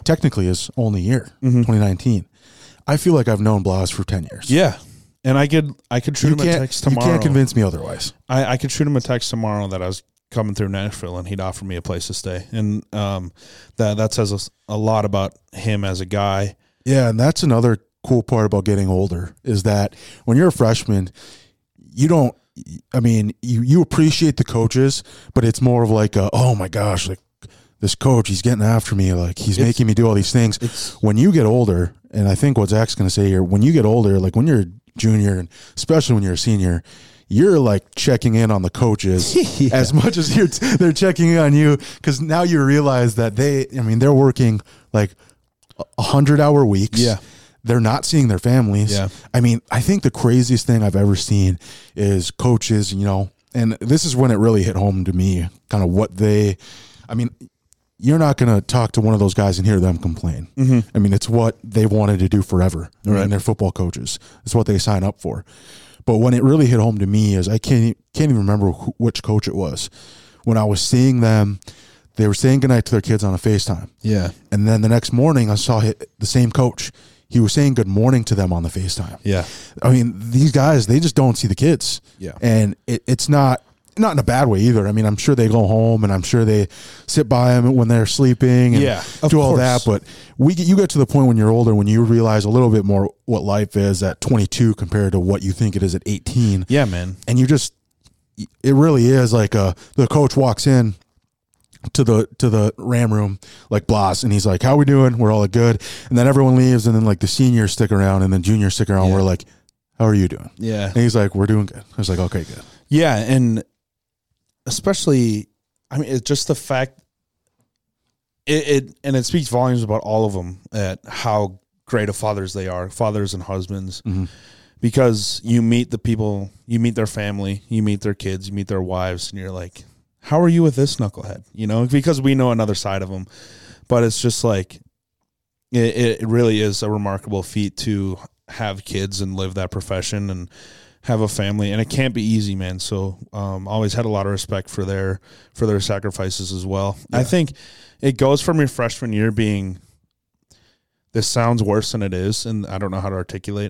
2019. I feel like I've known Blas for 10 years. Yeah. And I could shoot him a text tomorrow. You can't convince me otherwise. I could shoot him a text tomorrow that I was coming through Nashville, and he'd offer me a place to stay. And that says a lot about him as a guy. Yeah, and that's another cool part about getting older is that when you're a freshman, you appreciate the coaches, but it's more of like, oh my gosh, like this coach, he's getting after me. Like he's making me do all these things. When you get older, and I think what Zach's going to say here, when you get older, like when you're a junior, and especially when you're a senior, you're like checking in on the coaches as much as they're checking in on you, because now you realize that they're working like 100-hour weeks. Yeah. They're not seeing their families. Yeah. I mean, I think the craziest thing I've ever seen is coaches, and this is when it really hit home to me, kind of you're not going to talk to one of those guys and hear them complain. Mm-hmm. I mean, it's what they wanted to do forever. Right. And they're football coaches. It's what they sign up for. But when it really hit home to me is I can't even remember which coach it was. When I was seeing them, they were saying goodnight to their kids on a FaceTime. Yeah. And then the next morning I saw the same coach. He was saying good morning to them on the FaceTime. Yeah. I mean, these guys, they just don't see the kids. Yeah. And it's not in a bad way either. I mean, I'm sure they go home and I'm sure they sit by them when they're sleeping and do all that. But you get to the point when you're older, when you realize a little bit more what life is at 22 compared to what you think it is at 18. Yeah, man. And it really is like the coach walks in to the Ram room like Blas, and he's like, how we doing? We're all good. And then everyone leaves, and then like the seniors stick around and then juniors stick around. Yeah. We're like, How are you doing? Yeah. And he's like, we're doing good. I was like, okay, good. Yeah, and especially, I mean, it's just the fact, it speaks volumes about all of them, at how great of fathers they are, fathers and husbands, because you meet the people, you meet their family, you meet their kids, you meet their wives, and you're like, how are you with this knucklehead? You know, because we know another side of them, but it's just like, it really is a remarkable feat to have kids and live that profession and have a family, and it can't be easy, man. So always had a lot of respect for their sacrifices as well. Yeah. I think it goes from your freshman year being, this sounds worse than it is, and I don't know how to articulate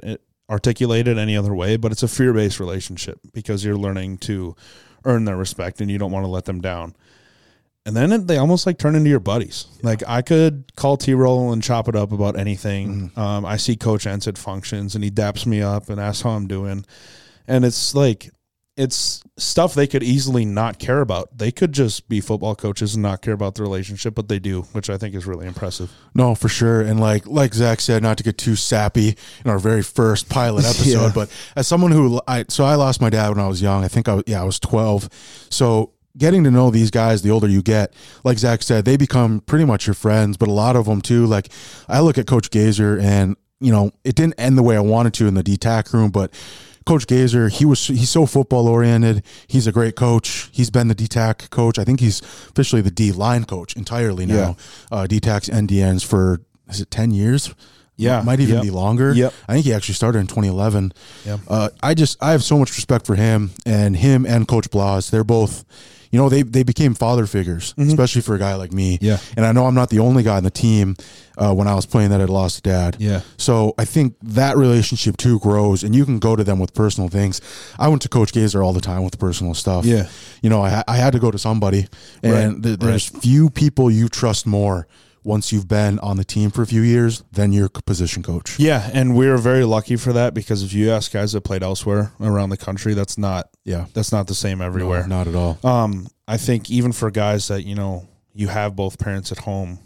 it any other way, but it's a fear-based relationship because you're learning to earn their respect and you don't want to let them down. And then they almost like turn into your buddies. Yeah. Like I could call T-Roll and chop it up about anything. I see Coach Entz at functions and he daps me up and asks how I'm doing. And it's like, it's stuff they could easily not care about. They could just be football coaches and not care about the relationship, but they do, which I think is really impressive. No, for sure. And like Zach said, not to get too sappy in our very first pilot episode, but as someone I lost my dad when I was young. I think I was 12. So getting to know these guys, the older you get, like Zach said, they become pretty much your friends, but a lot of them too. Like I look at Coach Gazer and, you know, it didn't end the way I wanted to in the D-TAC room, but Coach Gazer, he's so football oriented. He's a great coach. He's been the D-TAC coach. I think he's officially the D-line coach entirely now. Yeah. D-TAC's NDNs for, is it 10 years? Yeah. Might even be longer. Yep. I think he actually started in 2011. Yep. I have so much respect for him and Coach Blas. They're both, you know, they became father figures, especially for a guy like me. Yeah. And I know I'm not the only guy on the team when I was playing that had lost a dad. Yeah. So I think that relationship too grows, and you can go to them with personal things. I went to Coach Gazer all the time with personal stuff. Yeah. You know, I had to go to somebody, and there's few people you trust more once you've been on the team for a few years than your position coach. Yeah, and we were very lucky for that, because if you ask guys that played elsewhere around the country, that's not the same everywhere. No, not at all. I think even for guys that, you know, you have both parents at home,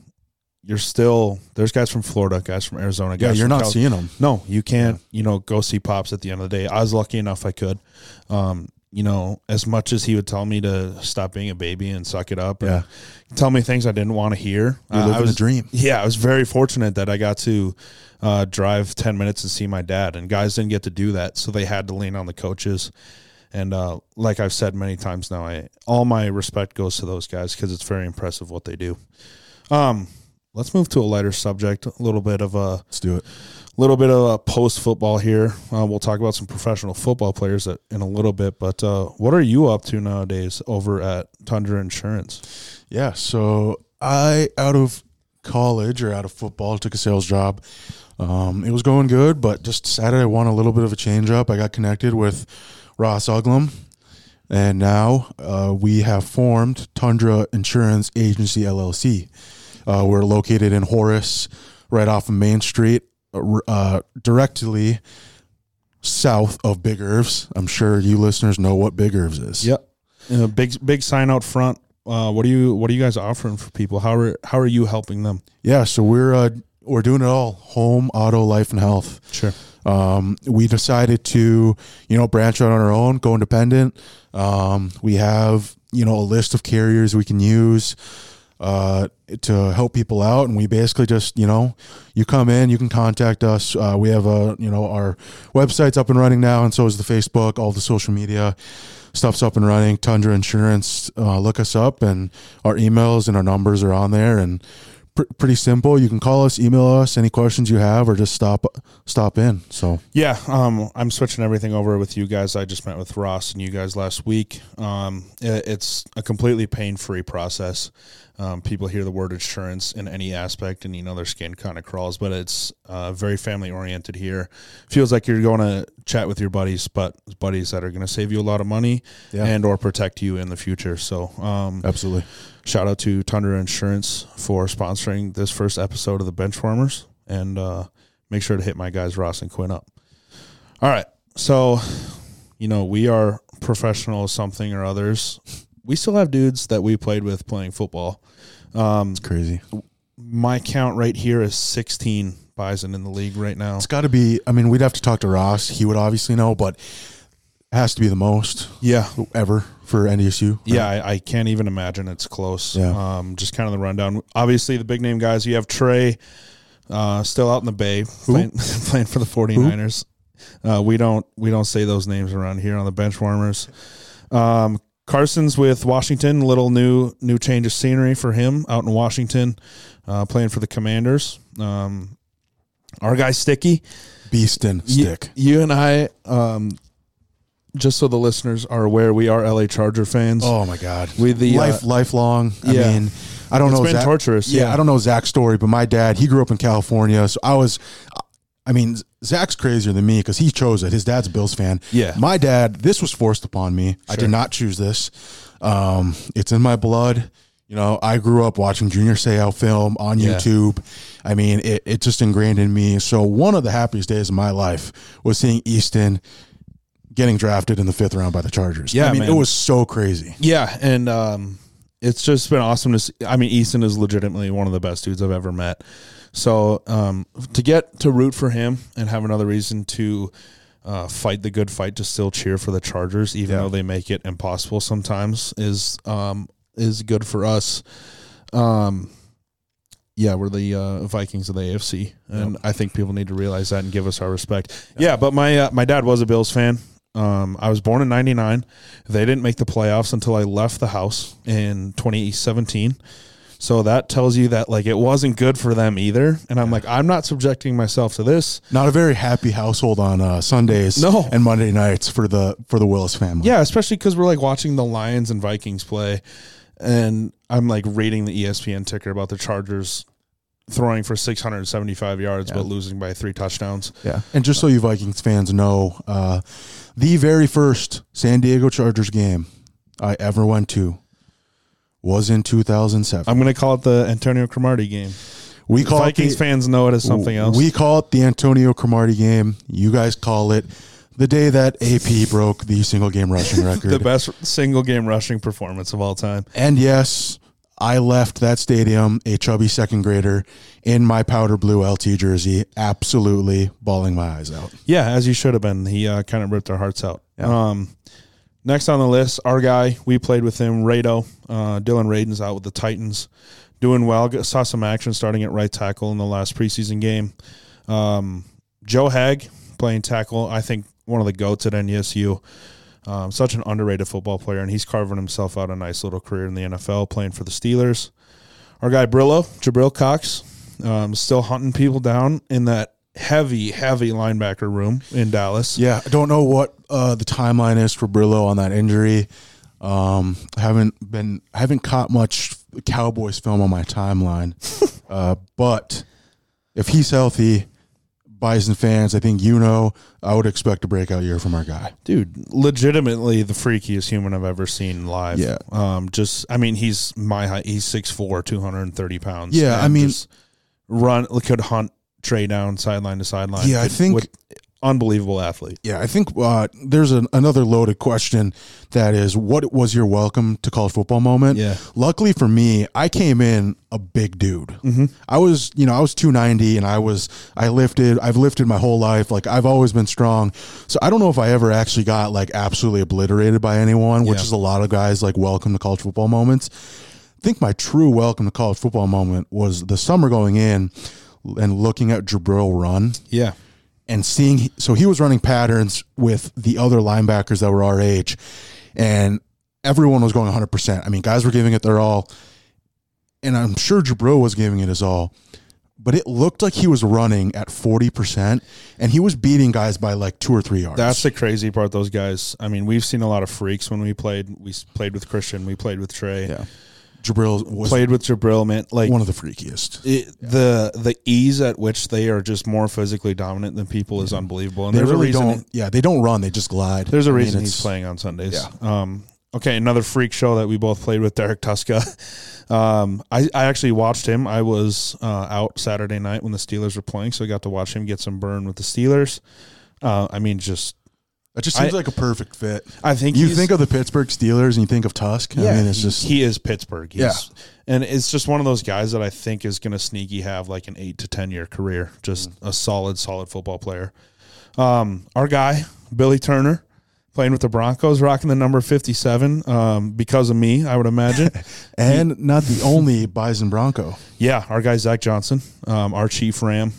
there's guys from Florida, guys from Arizona. Guys you're not seeing them. No, you can't, you know, go see Pops at the end of the day. I was lucky enough I could. You know, as much as he would tell me to stop being a baby and suck it up and tell me things I didn't want to hear. I was a dream. Yeah, I was very fortunate that I got to drive 10 minutes and see my dad, and guys didn't get to do that, so they had to lean on the coaches. And like I've said many times now, all my respect goes to those guys, because it's very impressive what they do. Let's move to a lighter subject, Let's do it. A little bit of post-football here. We'll talk about some professional football players in a little bit, but what are you up to nowadays over at Tundra Insurance? Yeah, so I, out of college or out of football, took a sales job. It was going good, but just decided I want a little bit of a change up. I got connected with Ross Uglum, and now we have formed Tundra Insurance Agency, LLC. We're located in Horace, right off of Main Street, directly south of Big Irvs. I'm sure you listeners know what Big Irvs is. Yep. Big sign out front. What are you guys offering for people? How are you helping them? Yeah, so we're doing it all: home, auto, life, and health. Sure. We decided to, you know, branch out on our own, go independent. We have, you know, a list of carriers we can use to help people out, and we basically just, you know, you come in, you can contact us. We have our website's up and running now, and so is the Facebook. All the social media stuff's up and running. Tundra Insurance, look us up, and our emails and our numbers are on there, and pretty simple. You can call us, email us any questions you have, or just stop in. So yeah, I'm switching everything over with you guys. I just met with Ross and you guys last week. It's a completely pain-free process. People hear the word insurance in any aspect, and you know their skin kind of crawls, but it's very family-oriented here. Feels like you're going to chat with your buddies, but buddies that are going to save you a lot of money and or protect you in the future. So absolutely. Shout out to Tundra Insurance for sponsoring this first episode of the Benchwarmers, and make sure to hit my guys Ross and Quinn up. All right, so you know we are professional something or others. We still have dudes that we played with playing football. It's crazy. My count right here is 16 Bison in the league right now. It's got to be. I mean, we'd have to talk to Ross. He would obviously know, but it has to be the most. Yeah, ever for NDSU. Right? Yeah, I can't even imagine it's close. Yeah. Just kind of the rundown. Obviously, the big name guys. You have Trey, still out in the Bay playing for the 49ers. We don't say those names around here on the Bench Warmers. Carson's with Washington. A little new change of scenery for him out in Washington, playing for the Commanders. Our guy Sticky, Beastin' Stick. You and I. Just so the listeners are aware, we are LA Charger fans. Oh my God, we the lifelong. I mean, I don't know. It's been torturous. Yeah, I don't know Zach's story, but my dad, he grew up in California, so I mean, Zach's crazier than me because he chose it. His dad's a Bills fan. Yeah, my dad. This was forced upon me. Sure. I did not choose this. It's in my blood. You know, I grew up watching Junior Seau film on YouTube. I mean, it just ingrained in me. So one of the happiest days of my life was seeing Easton getting drafted in the 5th round by the Chargers. Yeah, I mean, man. It was so crazy. Yeah, and it's just been awesome to see. I mean, Easton is legitimately one of the best dudes I've ever met. So to get to root for him and have another reason to fight the good fight, to still cheer for the Chargers, even though they make it impossible sometimes, is good for us. Yeah, we're the Vikings of the AFC, and I think people need to realize that and give us our respect. Yeah, but my dad was a Bills fan. I was born in '99. They didn't make the playoffs until I left the house in 2017. So that tells you that like it wasn't good for them either. And I'm like, I'm not subjecting myself to this. Not a very happy household on Sundays and Monday nights for the Willis family. Yeah, especially because we're like watching the Lions and Vikings play, and I'm like reading the ESPN ticker about the Chargers throwing for 675 yards but losing by 3 touchdowns. Yeah, and just so you Vikings fans know, the very first San Diego Chargers game I ever went to was in 2007. I'm going to call it the Antonio Cromartie game. We call Vikings fans know it as something else. We call it the Antonio Cromartie game. You guys call it the day that AP broke the single game rushing record. The best single game rushing performance of all time. And yes, I left that stadium a chubby second grader in my powder blue LT jersey, absolutely bawling my eyes out. Yeah, as you should have been. He kind of ripped our hearts out. Yeah. Next on the list, our guy, we played with him, Rado. Dylan Radin's out with the Titans. Doing well. Saw some action starting at right tackle in the last preseason game. Joe Hag playing tackle, I think one of the GOATs at NDSU. Such an underrated football player, and he's carving himself out a nice little career in the NFL playing for the Steelers. Our guy Brillo, Jabril Cox, still hunting people down in that heavy linebacker room in Dallas. Yeah, I don't know what the timeline is for Brillo on that injury. I haven't caught much Cowboys film on my timeline, but if he's healthy, Bison fans, I think I would expect a breakout year from our guy. Dude, legitimately the freakiest human I've ever seen live. Yeah. He's my height. He's 6'4", 230 pounds. Yeah, I mean, just could hunt Trey down sideline to sideline. Yeah, I think unbelievable athlete. Yeah, I think there's another loaded question that is, what was your welcome to college football moment? Yeah. Luckily for me, I came in a big dude. Mm-hmm. I was 290 and I've lifted my whole life. Like I've always been strong. So I don't know if I ever actually got like absolutely obliterated by anyone, which is a lot of guys like welcome to college football moments. I think my true welcome to college football moment was the summer going in and looking at Jabril run. Yeah. And so he was running patterns with the other linebackers that were our age, and everyone was going 100%. I mean, guys were giving it their all, and I'm sure Jabril was giving it his all, but it looked like he was running at 40%, and he was beating guys by like 2 or 3 yards. That's the crazy part, those guys. I mean, we've seen a lot of freaks when we played. We played with Christian. We played with Trey. Yeah. Jabril played with Jabril, man. Like one of the freakiest. The ease at which they are just more physically dominant than people is unbelievable. And they really don't. Yeah, they don't run; they just glide. There's a reason he's playing on Sundays. Yeah. Okay, another freak show that we both played with, Derek Tuska. I actually watched him. I was out Saturday night when the Steelers were playing, so I got to watch him get some burn with the Steelers. I mean, just It just seems like a perfect fit. I think you think of the Pittsburgh Steelers and you think of Tusk. Yeah, I mean, it's just he is Pittsburgh. And it's just one of those guys that I think is going to sneaky have like an 8 to 10 year career. Just a solid football player. Our guy Billy Turner, playing with the Broncos, rocking the number 57 because of me, I would imagine. And not the only Bison Bronco. Yeah, our guy Zach Johnson, our chief Ram.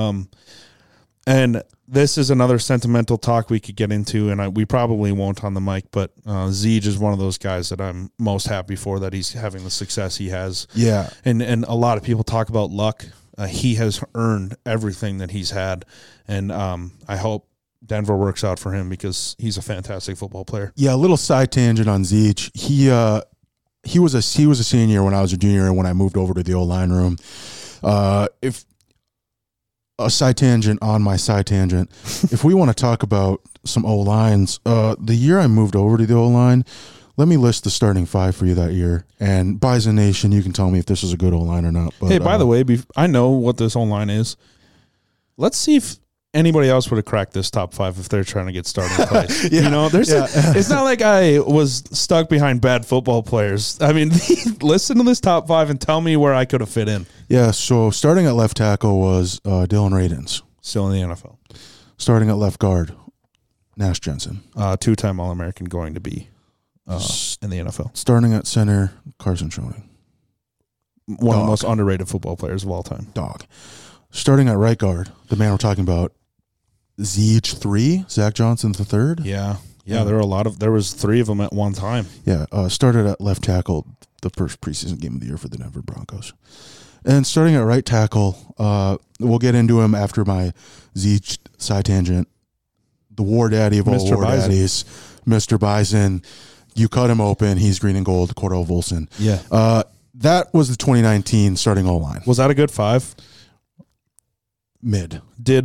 And this is another sentimental talk we could get into, and we probably won't on the mic, but Zeej is one of those guys that I'm most happy for, that he's having the success he has. Yeah. And a lot of people talk about luck. He has earned everything that he's had, and I hope Denver works out for him because he's a fantastic football player. Yeah, a little side tangent on Zeech. He was a senior when I was a junior, and when I moved over to the O-line room. If a side tangent on my side tangent, if we want to talk about some O-lines, the year I moved over to the O-line, let me list the starting 5 for you that year. And Bison Nation, you can tell me if this is a good O-line or not. But, hey, by the way, I know what this O-line is. Let's see if anybody else would have cracked this top 5 if they're trying to get started. Yeah, you know, it's not like I was stuck behind bad football players. I mean, listen to this top 5 and tell me where I could have fit in. Yeah, so starting at left tackle was Dylan Radins. Still in the NFL. Starting at left guard, Nash Jensen. 2-time All-American, going to be in the NFL. Starting at center, Carson Schoening. One of the most underrated football players of all time. Dog. Starting at right guard, the man we're talking about, Zeech 3, Zach Johnson the 3rd. Yeah, there was 3 of them at one time. Yeah, started at left tackle the first preseason game of the year for the Denver Broncos. And starting at right tackle, we'll get into him after my Zeech side tangent. The war daddy of all war daddies, Mr. Bison. You cut him open, he's green and gold, Cordell Volson. Yeah. That was the 2019 starting O-line. Was that a good 5? Mid. Did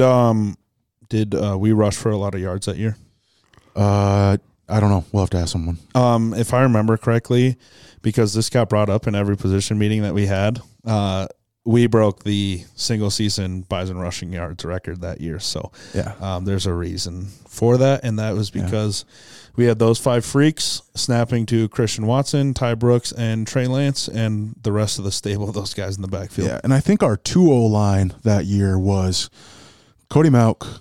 we rush for a lot of yards that year? I don't know. We'll have to ask someone. If I remember correctly, because this got brought up in every position meeting that we had, we broke the single season Bison rushing yards record that year. So yeah, there's a reason for that, and that was because we had those 5 freaks snapping to Christian Watson, Ty Brooks, and Trey Lance, and the rest of the stable of those guys in the backfield. Yeah, and I think our 2 O-line that year was Cody Mauk,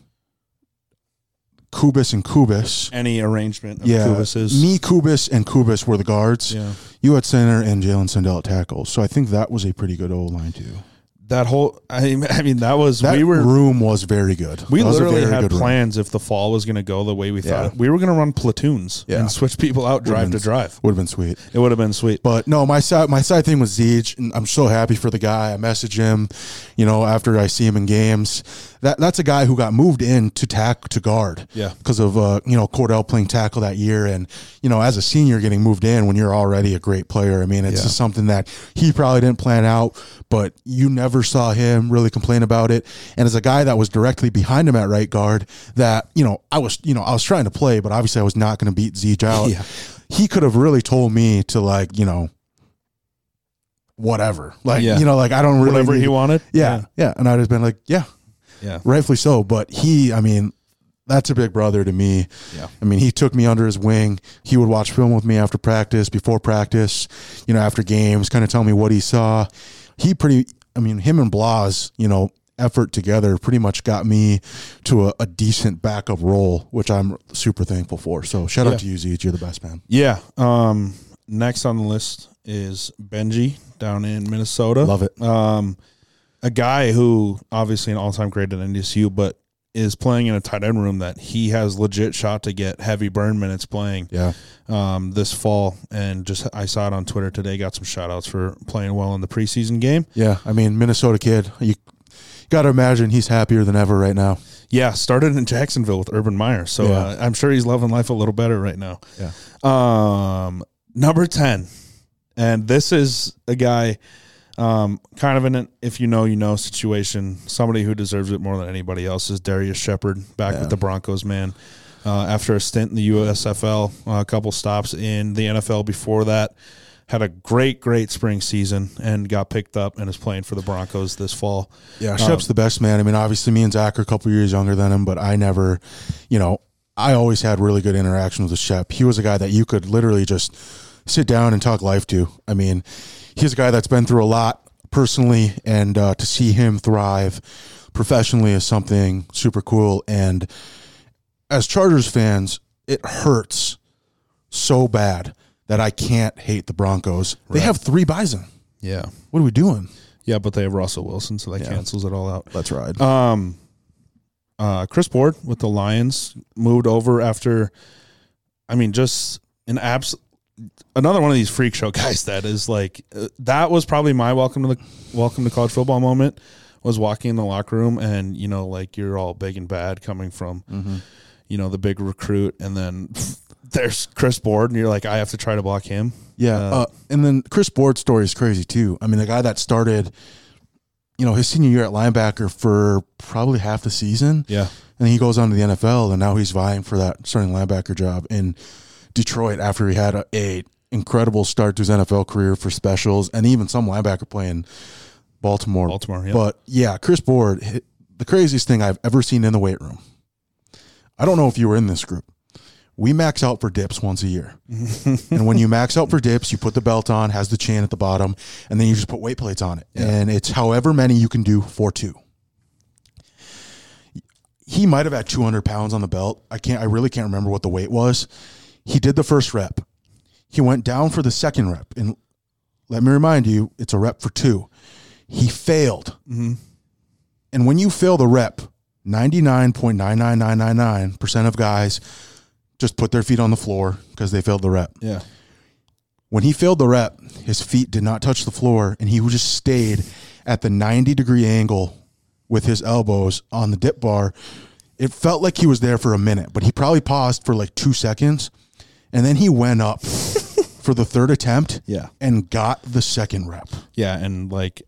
Kubis and Kubis. Any arrangement of Kubis's. Me, Kubis, and Kubis were the guards. Yeah. You at center and Jalen Sendell at tackle. So I think that was a pretty good O-line too. That whole, I mean, that was, room was very good. We literally had plans if the fall was going to go the way we thought. We were going to run platoons and switch people out drive to drive. Would have been sweet. It would have been sweet. But no, my side thing was Zeech, and I'm so happy for the guy. I message him, after I see him in games. That's a guy who got moved in to guard. Yeah. Because of Cordell playing tackle that year, and as a senior getting moved in when you're already a great player. I mean, it's just something that he probably didn't plan out, but you never saw him really complain about it. And as a guy that was directly behind him at right guard, that I was trying to play, but obviously I was not going to beat Zeech out. Yeah. He could have really told me to whatever, I don't really whatever he wanted. Yeah, and I'd have been like, yeah, rightfully so. But that's a big brother to me. Yeah. I mean, he took me under his wing. He would watch film with me after practice, before practice, after games, kind of tell me what he saw. Him and Blas, effort together pretty much got me to a decent backup role, which I'm super thankful for. So shout out to you, Zeech. You're the best, man. Yeah. Next on the list is Benji down in Minnesota. Love it. A guy who obviously an all-time great at NDSU, but is playing in a tight end room that he has legit shot to get heavy burn minutes playing this fall. And I saw it on Twitter today, got some shout-outs for playing well in the preseason game. Yeah, Minnesota kid. You got to imagine he's happier than ever right now. Yeah, started in Jacksonville with Urban Meyer. So I'm sure he's loving life a little better right now. Yeah. Number 10. And this is a guy kind of in an if you know situation. Somebody who deserves it more than anybody else is Darius Shepard back with the Broncos, man. After a stint in the USFL, a couple stops in the NFL before that. Had a great spring season and got picked up and is playing for the Broncos this fall. Yeah, Shep's the best, man. I mean, obviously me and Zach are a couple years younger than him, but I never, I always had really good interaction with Shep. He was a guy that you could literally just sit down and talk life to. I mean, he's a guy that's been through a lot personally, and to see him thrive professionally is something super cool. And as Chargers fans, it hurts so bad that I can't hate the Broncos. Right. They have 3 Bison. Yeah. What are we doing? Yeah, but they have Russell Wilson, so that cancels it all out. That's right. Chris Board with the Lions moved over after, just another one of these freak show guys that is like, that was probably my welcome to college football moment, was walking in the locker room and, you're all big and bad coming from, the big recruit, and then there's Chris Board, and you're like, I have to try to block him. Yeah, and then Chris Board's story is crazy too. I mean, the guy that started, his senior year at linebacker for probably half the season. Yeah. And he goes on to the NFL, and now he's vying for that starting linebacker job in Detroit after he had a incredible start to his NFL career for specials and even some linebacker playing Baltimore. Yeah. But, yeah, Chris Board, the craziest thing I've ever seen in the weight room. I don't know if you were in this group. We max out for dips once a year. And when you max out for dips, you put the belt on, has the chain at the bottom, and then you just put weight plates on it. Yeah. And it's however many you can do for 2. He might have had 200 pounds on the belt. I really can't remember what the weight was. He did the first rep. He went down for the second rep. And let me remind you, it's a rep for 2. He failed. Mm-hmm. And when you fail the rep, 99.99999% of guys just put their feet on the floor because they failed the rep. Yeah. When he failed the rep, his feet did not touch the floor, and he just stayed at the 90-degree angle with his elbows on the dip bar. It felt like he was there for a minute, but he probably paused for like 2 seconds, and then he went up for the third attempt and got the second rep. Yeah, and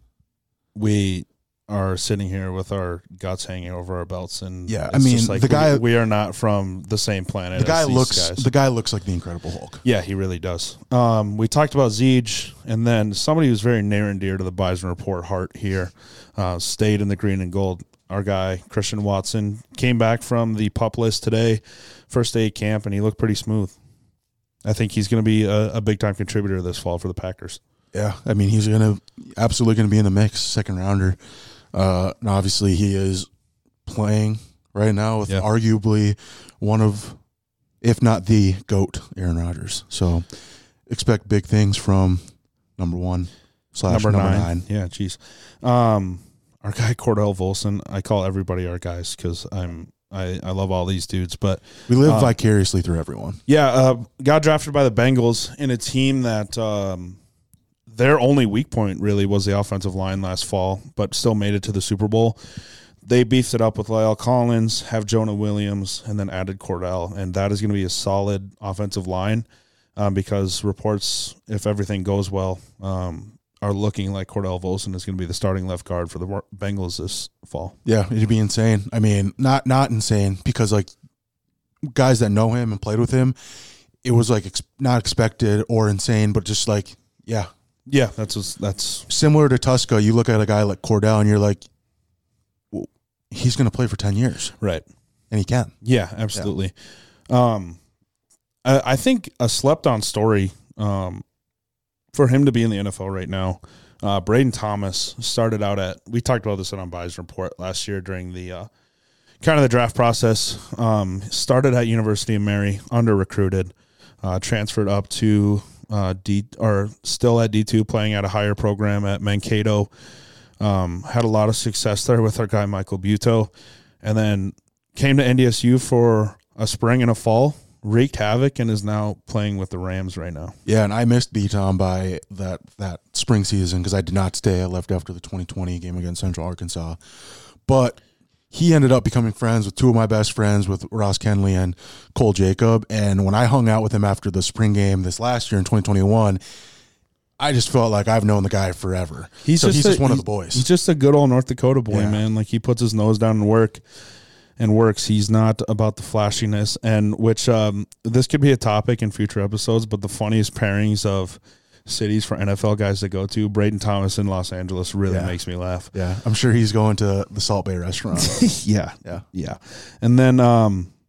we are sitting here with our guts hanging over our belts, and the guy, we are not from the same planet. The guy looks like the Incredible Hulk. Yeah, he really does. We talked about Zeege, and then somebody who's very near and dear to the Bison Report heart here, stayed in the green and gold. Our guy Christian Watson came back from the PUP list today, first day of camp, and he looked pretty smooth. I think he's going to be a big time contributor this fall for the Packers. Yeah, he's absolutely going to be in the mix, second rounder. Obviously, he is playing right now with arguably one of, if not the GOAT, Aaron Rodgers. So expect big things from number 1 / number 9. Yeah, geez. Our guy Cordell Volson, I call everybody our guys because I love all these dudes, but we live vicariously through everyone. Yeah, got drafted by the Bengals in a team that their only weak point really was the offensive line last fall, but still made it to the Super Bowl. They beefed it up with Lyle Collins, have Jonah Williams, and then added Cordell, and that is going to be a solid offensive line because reports, if everything goes well, are looking like Cordell Volson is going to be the starting left guard for the Bengals this fall. Yeah, it'd be insane. Not insane because guys that know him and played with him, it was not expected or insane, but just yeah. Yeah, that's similar to Tuska. You look at a guy like Cordell, and you're like, well, he's going to play for 10 years, right? And he can. Yeah, absolutely. Yeah. I think a slept-on story for him to be in the NFL right now. Braden Thomas started out we talked about this on Bison Report last year during the kind of the draft process. Started at University of Mary, under-recruited, transferred up to still at D2, playing at a higher program at Mankato. Had a lot of success there with our guy Michael Buto, and then came to NDSU for a spring and a fall, wreaked havoc, and is now playing with the Rams right now. Yeah, and I missed B-Tom by that spring season because I did not stay. I left after the 2020 game against Central Arkansas. But he ended up becoming friends with 2 of my best friends, with Ross Kenley and Cole Jacob. And when I hung out with him after the spring game this last year in 2021, I just felt like I've known the guy forever. He's just one of the boys. He's just a good old North Dakota boy, man. He puts his nose down and works. He's not about the flashiness, and which this could be a topic in future episodes, but the funniest pairings of cities for NFL guys to go to, Braden Thomas in Los Angeles really makes me laugh. Yeah, I'm sure he's going to the Salt Bay restaurant. Yeah. And then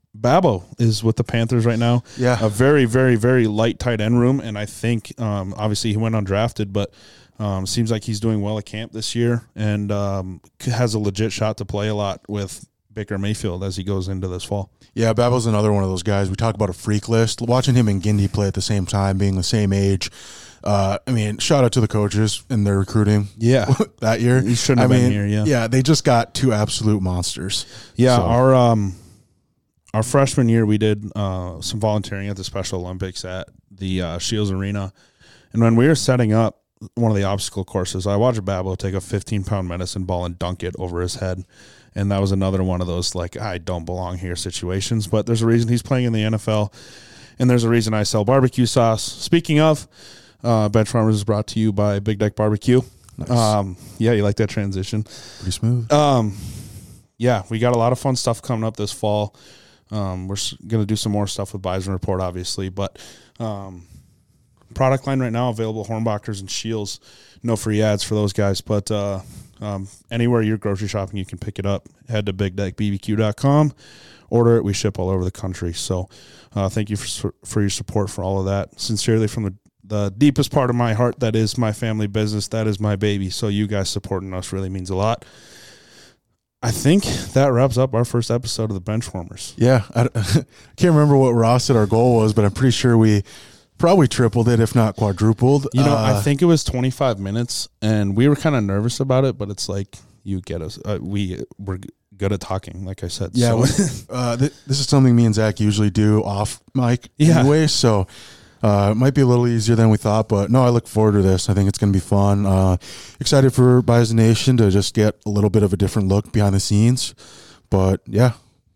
Babbo is with the Panthers right now. Yeah. A very, very, very light tight end room, and I think obviously he went undrafted, but seems like he's doing well at camp this year and has a legit shot to play a lot with Baker Mayfield as he goes into this fall. Yeah, Babbo's another one of those guys. We talk about a freak list. Watching him and Gindy play at the same time, being the same age. I mean, shout out to the coaches in their recruiting. Yeah, that year. He shouldn't have been here. Yeah, yeah, they just got two absolute monsters. Yeah, so. Our freshman year, we did some volunteering at the Special Olympics at the Shields Arena, and when we were setting up one of the obstacle courses, I watched Babbo take a 15-pound medicine ball and dunk it over his head. And that was another one of those, like, I don't belong here situations. But there's a reason he's playing in the NFL, and there's a reason I sell barbecue sauce. Speaking of, Bench Farmers is brought to you by Big Deck Barbecue. Nice. Yeah, you like that transition? Pretty smooth. Yeah, we got a lot of fun stuff coming up this fall. We're going to do some more stuff with Bison Report, obviously. But product line right now available, Hornbachers and Shields. No free ads for those guys, but anywhere you're grocery shopping, you can pick it up. Head to BigDeckBBQ.com, order it. We ship all over the country. So thank you for your support for all of that. Sincerely, from the deepest part of my heart, that is my family business. That is my baby. So you guys supporting us really means a lot. I think that wraps up our first episode of the Benchwarmers. Yeah, I can't remember what Ross said our goal was, but I'm pretty sure we probably tripled it, if not quadrupled. You know, I think it was 25 minutes, and we were kind of nervous about it, but it's like, you get us. We're good at talking, like I said. Yeah, so. This is something me and Zach usually do off mic Yeah. anyway, so it might be a little easier than we thought, but no, I look forward to this. I think it's going to be fun. Excited for Bison Nation to just get a little bit of a different look behind the scenes, but yeah.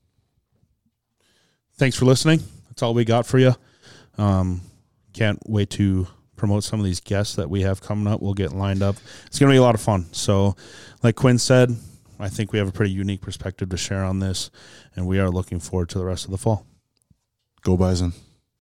Thanks for listening. That's all we got for you. Can't wait to promote some of these guests that we have coming up. We'll get lined up. It's going to be a lot of fun. So, like Quinn said, I think we have a pretty unique perspective to share on this, and we are looking forward to the rest of the fall. Go Bison.